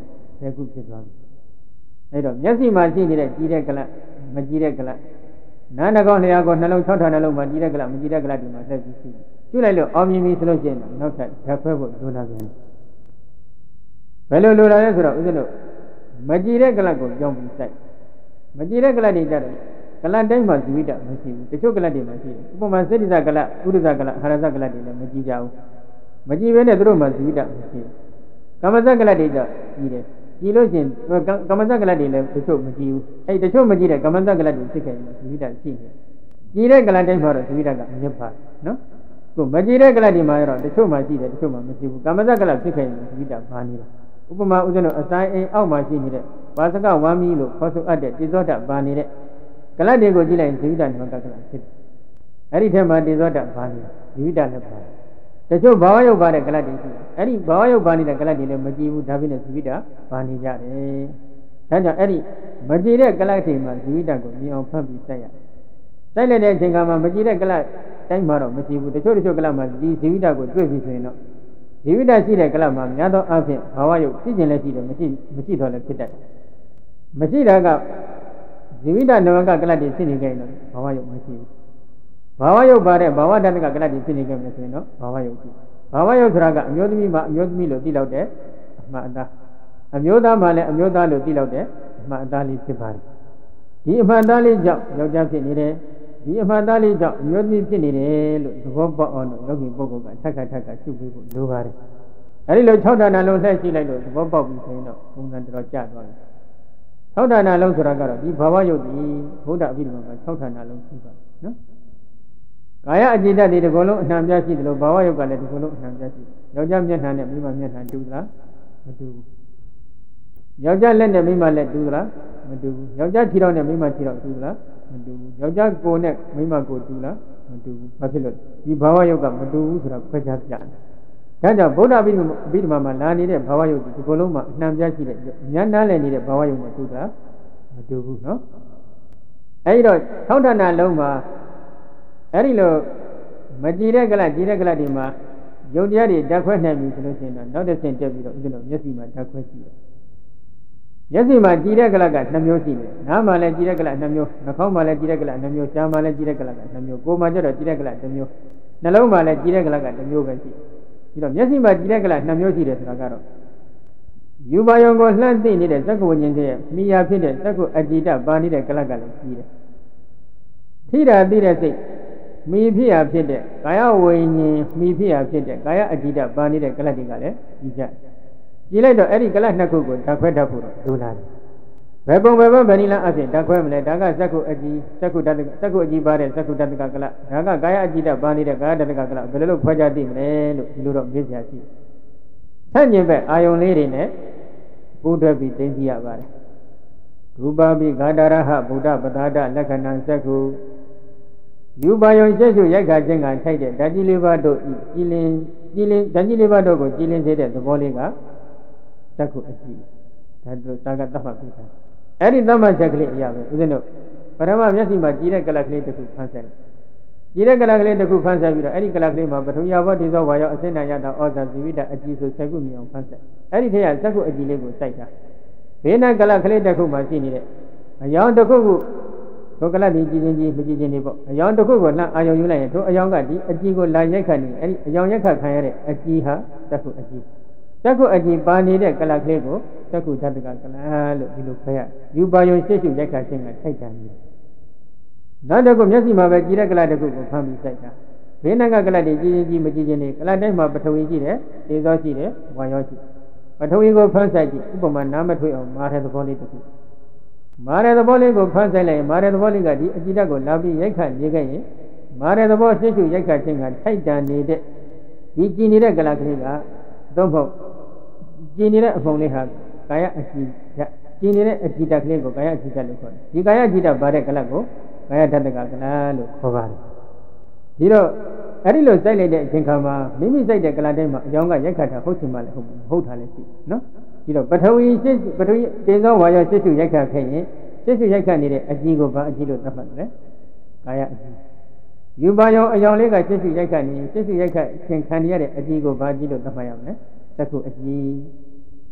ဆယ်ခုဖြစ်သွားပြီအဲ့တော့မျက်စိမှာရှိနေတဲ့ကြည်တဲ့ကလမကြည်တဲ့ကလနားနှကောင်းလျှာကိုနှလုံး၆ဌာနလုံးမှာကြည်တဲ့ကလမကြည်တဲ့ကလဒီမှာဆက်ပြီးရှိတယ်ကျွလိုက်လို့အောင်မြင်ပြီဆိုလို့ရှိရင်နောက်ထပ်ဓာတ်ခွဲဖို့လိုလာပြန်တယ်ဘယ်လိုလိုလာလဲဆိုတော့ဦးဇင်းတို့မကြည်တဲ့ကလကိုကြောင်းပြီးစိုက်မကြည်တဲ့ကလတွေကြတယ်ကလတိုင်းမှာဇီဝိတမရှိဘူးတချို့ကလတွေမှာရှိတယ်ဥပမာစေတ္တကလဥဒ္ဒဇကလဟာရဇကလတွေလည်းမကြည်ကြဘူးမကြည်ဘဲနဲ့တို့မှဇီဝိတမရှိဘူးကမ္မဇကလတွေကြကြည်တယ်ကြည်လို့ရှိရင်ကမ္မဇကလတွေလည်းတချို့မကြည်ဘူးအဲ့တချို့မကြည်တဲ့ကမ္မဇကလတွေဖြစ်ခဲ့ရင်ဇီဝိတရှိတယ်ကြည်တဲ့ကလတိုင်းမှာတော့ဇီဝိတကမြတ်ပါနော်ကိုမကြည်တဲ့ကလတွေမှာတော့တချို့မှရှိတယ်တချို့မှမရှိဘူးကမ္မဇကလဖြစ်ခဲ့ရင်ဇီဝိတဘာနေလဲဥပမာဥစဉ်တို့အဆိုင်အိမ်အောက်မှာရှိနေတဲ့ဘာစကဝမ်းမီလို့ခေါ်ဆိုအပ်တဲ့တိဇောတဘာနေတဲ့ကလတ်တွေကိုကြည့်လိုက်ဇီဝိတနမကကလဖြစ်တယ်အဲ့ဒီထဲမှာတိဇောတဘာနေဇီဝိတလည်းပါတယ်တချို့ဘာဝယုတ်ပါတဲ့ကလတ်တွေရှိတယ်အဲ့ဒီဘာဝယုတ်ပါနေတဲ့ကလတ်တွေလည်းမကြည့်ဘူးဒါဖြစ်နေဇီဝိတဘာနေကြတယ်ဒါကြောင့်အဲ့ဒီမကြည့်တဲ့ကလတ်တွေမှာဇီဝိတကိုမြင်အောင်ဖတ်ပြီးစိုက်ရတယ်စိုက်လိုက်တဲ့အချိန်ကမှမကြည့်တဲ့ကလတ်တိုင်းမှာတော့မကြည့်ဘူးတချို့တချို့ကလတ်မှာဒီဇီဝိတကိုတွေ့ပြီဆိုရင်တော့ဇီဝိတရှိတဲ့ကလတ်မှာများသောအားဖြင့်ဘာဝယုတ်ဖြစ်ခြင်းလည်းရှိတယ်မရှိမရှိတော့လည်းဖြစ်တတ်တယ်မရှိတာကဇီဝိတနမကကလတ်တွေဖြစ်နေကြရင်တော့ဘာဝယုတ်မရှိဘူးဘာဝယုတ်ပါတဲ့ဘာဝတတကကလတ်တွေဖြစ်နေကြမယ်ဆိုရင်တော့ဘာဝယုတ်ရှိဘာဝယုတ်ဆိုတာကအမျိုးသမီးမှာအမျိုးသမီးလို့သိလောက်တဲ့အမှန်အသားအမျိုးသားမှာလည်းအမျိုးသားလို့သိလောက်တဲ့အမှန်အသားလေးဖြစ်ပါတယ်ဒီအမှန်အသားလေးကြောင့်ယောက်ျားဖြစ်နေတယ်ဒီအမှန်အသားလေးကြောင့်အမျိုးသမီးဖြစ်နေတယ်လို့သဘောပေါက်အောင်လို့ယောဂီပုဂ္ဂိုလ်ကထက်ခါထက်ခါရှုပေးဖို့လိုပါတယ်အဲဒီလို၆ဌာနလုံးလှည့်ရှိလိုက်လို့သဘောပေါက်ပြီဆိုရင်တော့ပုံစံတော်ကျသွားတယ်၆ဌာနလုံးဆိုတာကတော့ဒီဘာဝယုတ်ဒီဘုဒ္ဓအဘိဓမ္မာက၆ဌာနလုံးရှိပါတယ်နော်ကာယအจิตတွေဒီကုလုံးအနှံပြရှိတယ်လို့ဘာဝယုတ်ကလည်းဒီကုလုံးအနှံပြရှိတယ်ယောက်ျားမျက်နှာနဲ့မိန်းမမျက်နှာတူသလားမတူဘူးယောက်ျားလက်နဲ့မိန်းမလက်တူသလားမတူဘူးယောက်ျားခြေထောက်နဲ့မိန်းမခြေထောက်တူသလားမတူဘူးယောက်ျားကိုယ်နဲ့မိန်းမကိုယ်တူလားမတူဘူးဘာဖြစ်လို့ဒီဘာဝယုတ်ကမတူဘူးဆိုတော့ခွဲခြားပြတယ်ဒါကြောင့်ဗုဒ္ဓအဘိဓမ္မာမှာလာနေတဲ့ဘာဝယုတ်ဒီကုလုံးမှာအနှံပြရှိတဲ့ဉာဏ်နားလည်နေတဲ့ဘာဝယုတ်နဲ့တူတာမတူဘူးနော်အဲဒီတော့၆ဌာနလုံးမှာအဲ့ဒီလိုမကြည်တဲ့ကလကြည်တဲ့ကလဒီမှာယုတ်တရားတွေဓာတ်ခွဲနိုင်ပြီဆိုလို့ရှိရင်တော့နောက်တစ်ဆင့်တက်ပြီးတော့ဦးဇင်းတို့မျက်စိမှာဓာတ်ခွဲကြည့်တယ်မျက်စိမှာကြည်တဲ့ကလကနှစ်မျိုးရှိတယ်နားမှာလည်းကြည်တဲ့ကလနှစ်မျိုးနှာခေါင်းမှာလည်းကြည်တဲ့ကလနှစ်မျိုးရှားမှာလည်းကြည်တဲ့ကလကနှစ်မျိုးကိုယ်မှာကျတော့ကြည်တဲ့ကလတစ်မျိုးနှလုံးမှာလည်းကြည်တဲ့ကလကတစ်မျိုးပဲရှိပြီးတော့မျက်စိမှာကြည်တဲ့ကလနှစ်မျိုးရှိတယ်ဆိုတာကတော့ယူပါယုံကိုလှမ်းသိနေတဲ့သက္ကဝဉ္ဇဉ်ရဲ့မိယာဖြစ်တဲ့သက္ကအကြည်တပါနေတဲ့ကလကလည်းကြည်တယ်ထိတာသိတဲ့စိတ်မိဖြစ်ရဖြစ်တဲ့ကာယဝိညာဉ်မိဖြစ်ရဖြစ်တဲ့ကာယအကြည်တပါနေတဲ့ကလတ်တွေကလည်းကြည်ကြကြည်လိုက်တော့အဲ့ဒီကလတ်နှစ်ခုကိုဓာတ်ခွဲတတ်ဖို့တော့လိုလာတယ်ဘယ်ပုံဘယ်ဘက်ဗဏိလအဖြစ်ဓာတ်ခွဲမလဲဒါကသက္ကုအကြည်သက္ကုတတ္တသက္ကုအကြည်ပါတဲ့သက္ကုတတ္တကကလတ်ဒါကကာယအကြည်တပါနေတဲ့ကာယတတ္တကကလတ်ဘယ်လိုလုပ်ခွဲခြားသိမလဲလို့ဒီလိုတော့မေးစရာရှိဆန့်ကျင်ဘက်အာယုံလေးတွေနဲ့ပူးတွဲပြီးသိသိရပါတယ်ရူပပိဂါတရဟဗုဒ္ဓပဒါဒလက္ခဏံသက္ကုယူပါယုံရှက်ရှုရိုက်ခါခြင်းကထိုက်တဲ့ဓာတ်ကြီးလေးပါးတို့ဤကြည်လင်ကြည်လင်ဓာတ်ကြီးလေးပါးတို့ကိုကြည်လင်စေတဲ့သဘောလေးကသက္ကုအကြည်ဒါတို့သာကသတ်မှတ်ပြီးတာအဲ့ဒီသတ်မှတ်ချက်ကလေးအရာပဲဦးဇင်းတို့ပရမမျက်စိမှာကြည်တဲ့ကလပ်ကလေးတစ်ခုဖန်ဆယ်ကြည်တဲ့ကလပ်ကလေးတစ်ခုဖန်ဆယ်ပြီးတော့အဲ့ဒီကလပ်ကလေးမှာပထဝီဘောတိသောဝါယောအစင်းနာရတာဩဇာဇီဝိတအကြည်ဆိုချက်ခုမြင်အောင်ဖန်ဆယ်အဲ့ဒီထက်ကသက္ကုအကြည်လေးကိုစိုက်တာဘေးနာကလပ်ကလေးတစ်ခုမှရှိနေတဲ့အယောင်တစ်ခုခုဒုက္ခလတ်ဒီကြည်ချင်းကြီးမကြည်ချင်းနေပေါ့အယောင်တစ်ခုကိုလှအာယုံယူလိုက်ရင်တို့အယောင်ကဒီအကြည်ကိုလာရိုက်ခတ်နေအဲ့ဒီအယောင်ရိုက်ခတ်ခံရတဲ့အကြည်ဟာသက္ကုအကြည်သက္ကုအကြည်ပါနေတဲ့ကလကလေးကိုသက္ကုဓာတ္တကကလလို့ဒီလိုခေါ်ရယူပါယုံရှေ့ရှုရိုက်ခတ်ခြင်းကထိုက်တန်နေနောက်တစ်ခုမျက်စိမှာပဲကြည်တဲ့ကလတစ်ခုကိုဖမ်းပြီးစိုက်တာဘေးနာကကလတွေကြည်ချင်းကြီးမကြည်ချင်းနေကလတိုင်းမှာပထဝီရှိတယ်ဒေဇောရှိတယ်ဝါယောရှိပထဝီကိုဖမ်းစိုက်ကြည့်ဥပမာနားမထွေးအောင်မာတဲ့သဘောလေးတစ်ခုမာရသဘောလေးကိုဖမ်းဆိုင်လိုက်ရင်မာရသဘောလေးကဒီအကြည်ဓာတ်ကိုလာပြီးရိုက်ခတ်နေခဲ့ရင်မာရသဘောရှင်းရှုရိုက်ခတ်ခြင်းကထိုက်တန်နေတဲ့ဒီကြည်နေတဲ့ကလကလေးကသုံးဖို့ကြည်နေတဲ့အဖုံလေးဟာကာယအကြည်ဓာတ်ကြည်နေတဲ့အကြည်ဓာတ်ကလေးကိုကာယအကြည်ဓာတ်လို့ခေါ်တယ်ဒီကာယအကြည်ဓာတ်ပါတဲ့ကလကိုကာယဓာတ္တကကလလို့ခေါ်ပါတယ်ဒီတော့အဲ့ဒီလိုစိုက်လိုက်တဲ့အချိန်ခါမှာမိမိစိုက်တဲ့ကလတိုင်းမှာအကြောင်းကရိုက်ခတ်တာဟုတ်ချင်မှလည်းဟုတ်ဘူးဟုတ်တာလည်းရှိနော်ဒီတော့ပထဝီရှစ်ပထဝီတင်သောဝါယောရှစ်စုရိုက်ခတ်ခဲ့ရင်ရှစ်စုရိုက်ခတ်နေတဲ့အကြည်ကိုဘာအကြည်လို့သတ်မှတ်တယ်ကာယအကြည်ယူပါယောအယောင်လေးကရှစ်စုရိုက်ခတ်နေရှစ်စုရိုက်ခတ်ခြင်းခံရတဲ့အကြည်ကိုဘာအကြည်လို့သတ်မှတ်ရမလဲသက္ကုအကြည်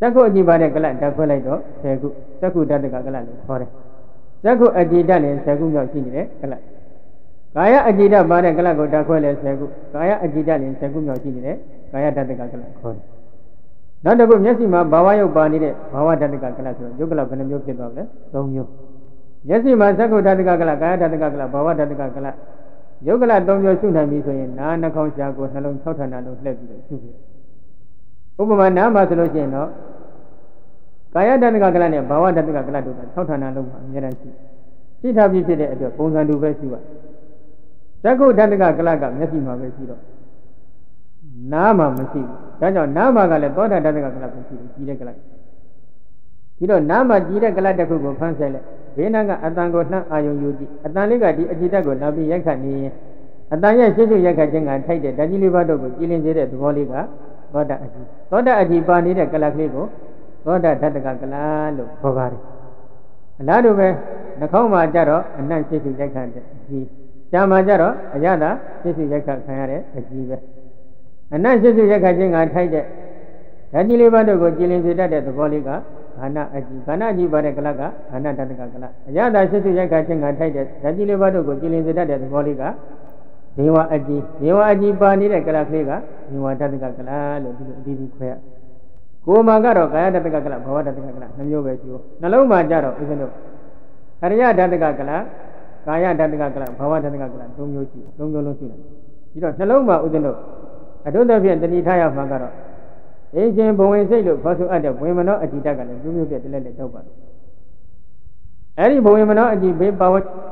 ဇက်ခုအကြည့်ပါတဲ့ကလတ်ဓာတ်ခွဲလိုက်တော့ဆယ်ခုဇက်ခုဓာတ်တကကလတ်လို့ခေါ်တယ်ဇက်ခုအကြည့်ဓာတ်နဲ့ဆယ်ခုမြောက်ရှိနေတဲ့ကလတ်ကာယအကြည့်ဓာတ်ပါတဲ့ကလတ်ကိုဓာတ်ခွဲလဲဆယ်ခုကာယအကြည့်ဓာတ်နဲ့ဆယ်ခုမြောက်ရှိနေတဲ့ကာယဓာတ်တကကလတ်ခေါ်တယ်နောက်တစ်ခုမျက်စိမှာဘာဝရုပ်ပါနေတဲ့ဘာဝဓာတ်တကကလတ်ဆိုတော့ယုတ်ကလတ်ဘယ်နှမျိုးဖြစ်သွားလဲသုံးမျိုးမျက်စိမှာဇက်ခုဓာတ်တကကလတ်ကာယဓာတ်တကကလတ်ဘာဝဓာတ်တကကလတ်ယုတ်ကလတ်သုံးမျိုးရှုနိုင်ပြီဆိုရင်နားနှာခေါင်းရှားကိုနှလုံး၆ဌာနလုံးလှည့်ပြီးတော့ရှုဖြစ်ဥပမာနားမှာဆိုလို့ရှိရင်တော့ကာယဓာတ်ကကလနဲ့ဘာဝဓာတ်ကကလတို့က၆ဌာနလုံးမှာအများအားရှိရှိထားပြီးဖြစ်တဲ့အတွက်ပုံစံတူပဲရှိပါဇက်ခုဓာတ်ကကလကမျက်စိမှာပဲရှိတော့နားမှာမရှိဘူးဒါကြောင့်နားမှာကလည်းသောတာဓာတ်ကကလပဲရှိတယ်ကြီးတဲ့ကလဒီတော့နားမှာကြီးတဲ့ကလတစ်ခုကိုဖမ်းဆိုင်လိုက်ဘေးနာကအတန်ကိုနှမ်းအာယုံယူကြည့်အတန်လေးကဒီအကြည့်ဓာတ်ကိုလာပြီးရိုက်ခတ်နေရင်အတန်ရဲ့ရှင်းရှင်းရိုက်ခတ်ခြင်းကထိုက်တဲ့ဓာတ်ကြီးလေးပါးတို့ကိုကြည်လင်စေတဲ့သဘောလေးကသောတာအကြည့်သောတာအကြည့်ပါနေတဲ့ကလကလေးကိုသောတာဓာတ်ကကလလို့ခေါ်ပါတယ်အလားတူပဲနှာခေါင်းမှာကြတော့အနံ့ရှင်းရှင်းရိုက်ခတ်တဲ့အကြည့်ရှားမှာကြတော့အရသာရှင်းရှင်းရိုက်ခတ်ခံရတဲ့အကြည့်ပဲအနံ့ရှင်းရှင်းရိုက်ခတ်ခြင်းကထိုက်တဲ့ဓာတ်ကြီးလေးပါးတို့ကိုကြည်လင်စေတတ်တဲ့သဘောလေးကခန္ဓာအကြည့်ခန္ဓာအကြည့်ပါတဲ့ကလကခန္ဓာဓာတ်ကကလအရသာရှင်းရှင်းရိုက်ခတ်ခြင်းကထိုက်တဲ့ဓာတ်ကြီးလေးပါးတို့ကိုကြည်လင်စေတတ်တဲ့သဘောလေးကဒေဝအကြည့်ဒေဝအကြည့်ပါနေတဲ့ကလကလေးကဒေဝဓာတ်ကကလလို့ဒီလိုအတီးတီးခွဲရကိုယ်မှာကတော့ကာယဓာတ်ကကလဘာဝဓာတ်ကကလနှမျိုးပဲရှိနှလုံးမှာကြတော့ဦးဇင်းတို့အရိယဓာတ်ကကလကာယဓာတ်ကကလဘာဝဓာတ်ကကလသုံးမျိုးရှိသုံးမျိုးလုံးရှိတယ်ပြီးတော့နှလုံးမှာဦးဇင်းတို့အတုတ္တဖြင့်တတိထားရမှာကတော့အရှင်ဘဝင်စိတ်လို့ခေါ်ဆိုအပ်တဲ့ဝင်မနောအကြည့်ဓာတ်ကလည်းမျိုးမျိုးပြည့်တလဲလဲတောက်ပါတယ်အဲ့ဒီဘဝင်မနောအကြည့်ဘေးပါဝ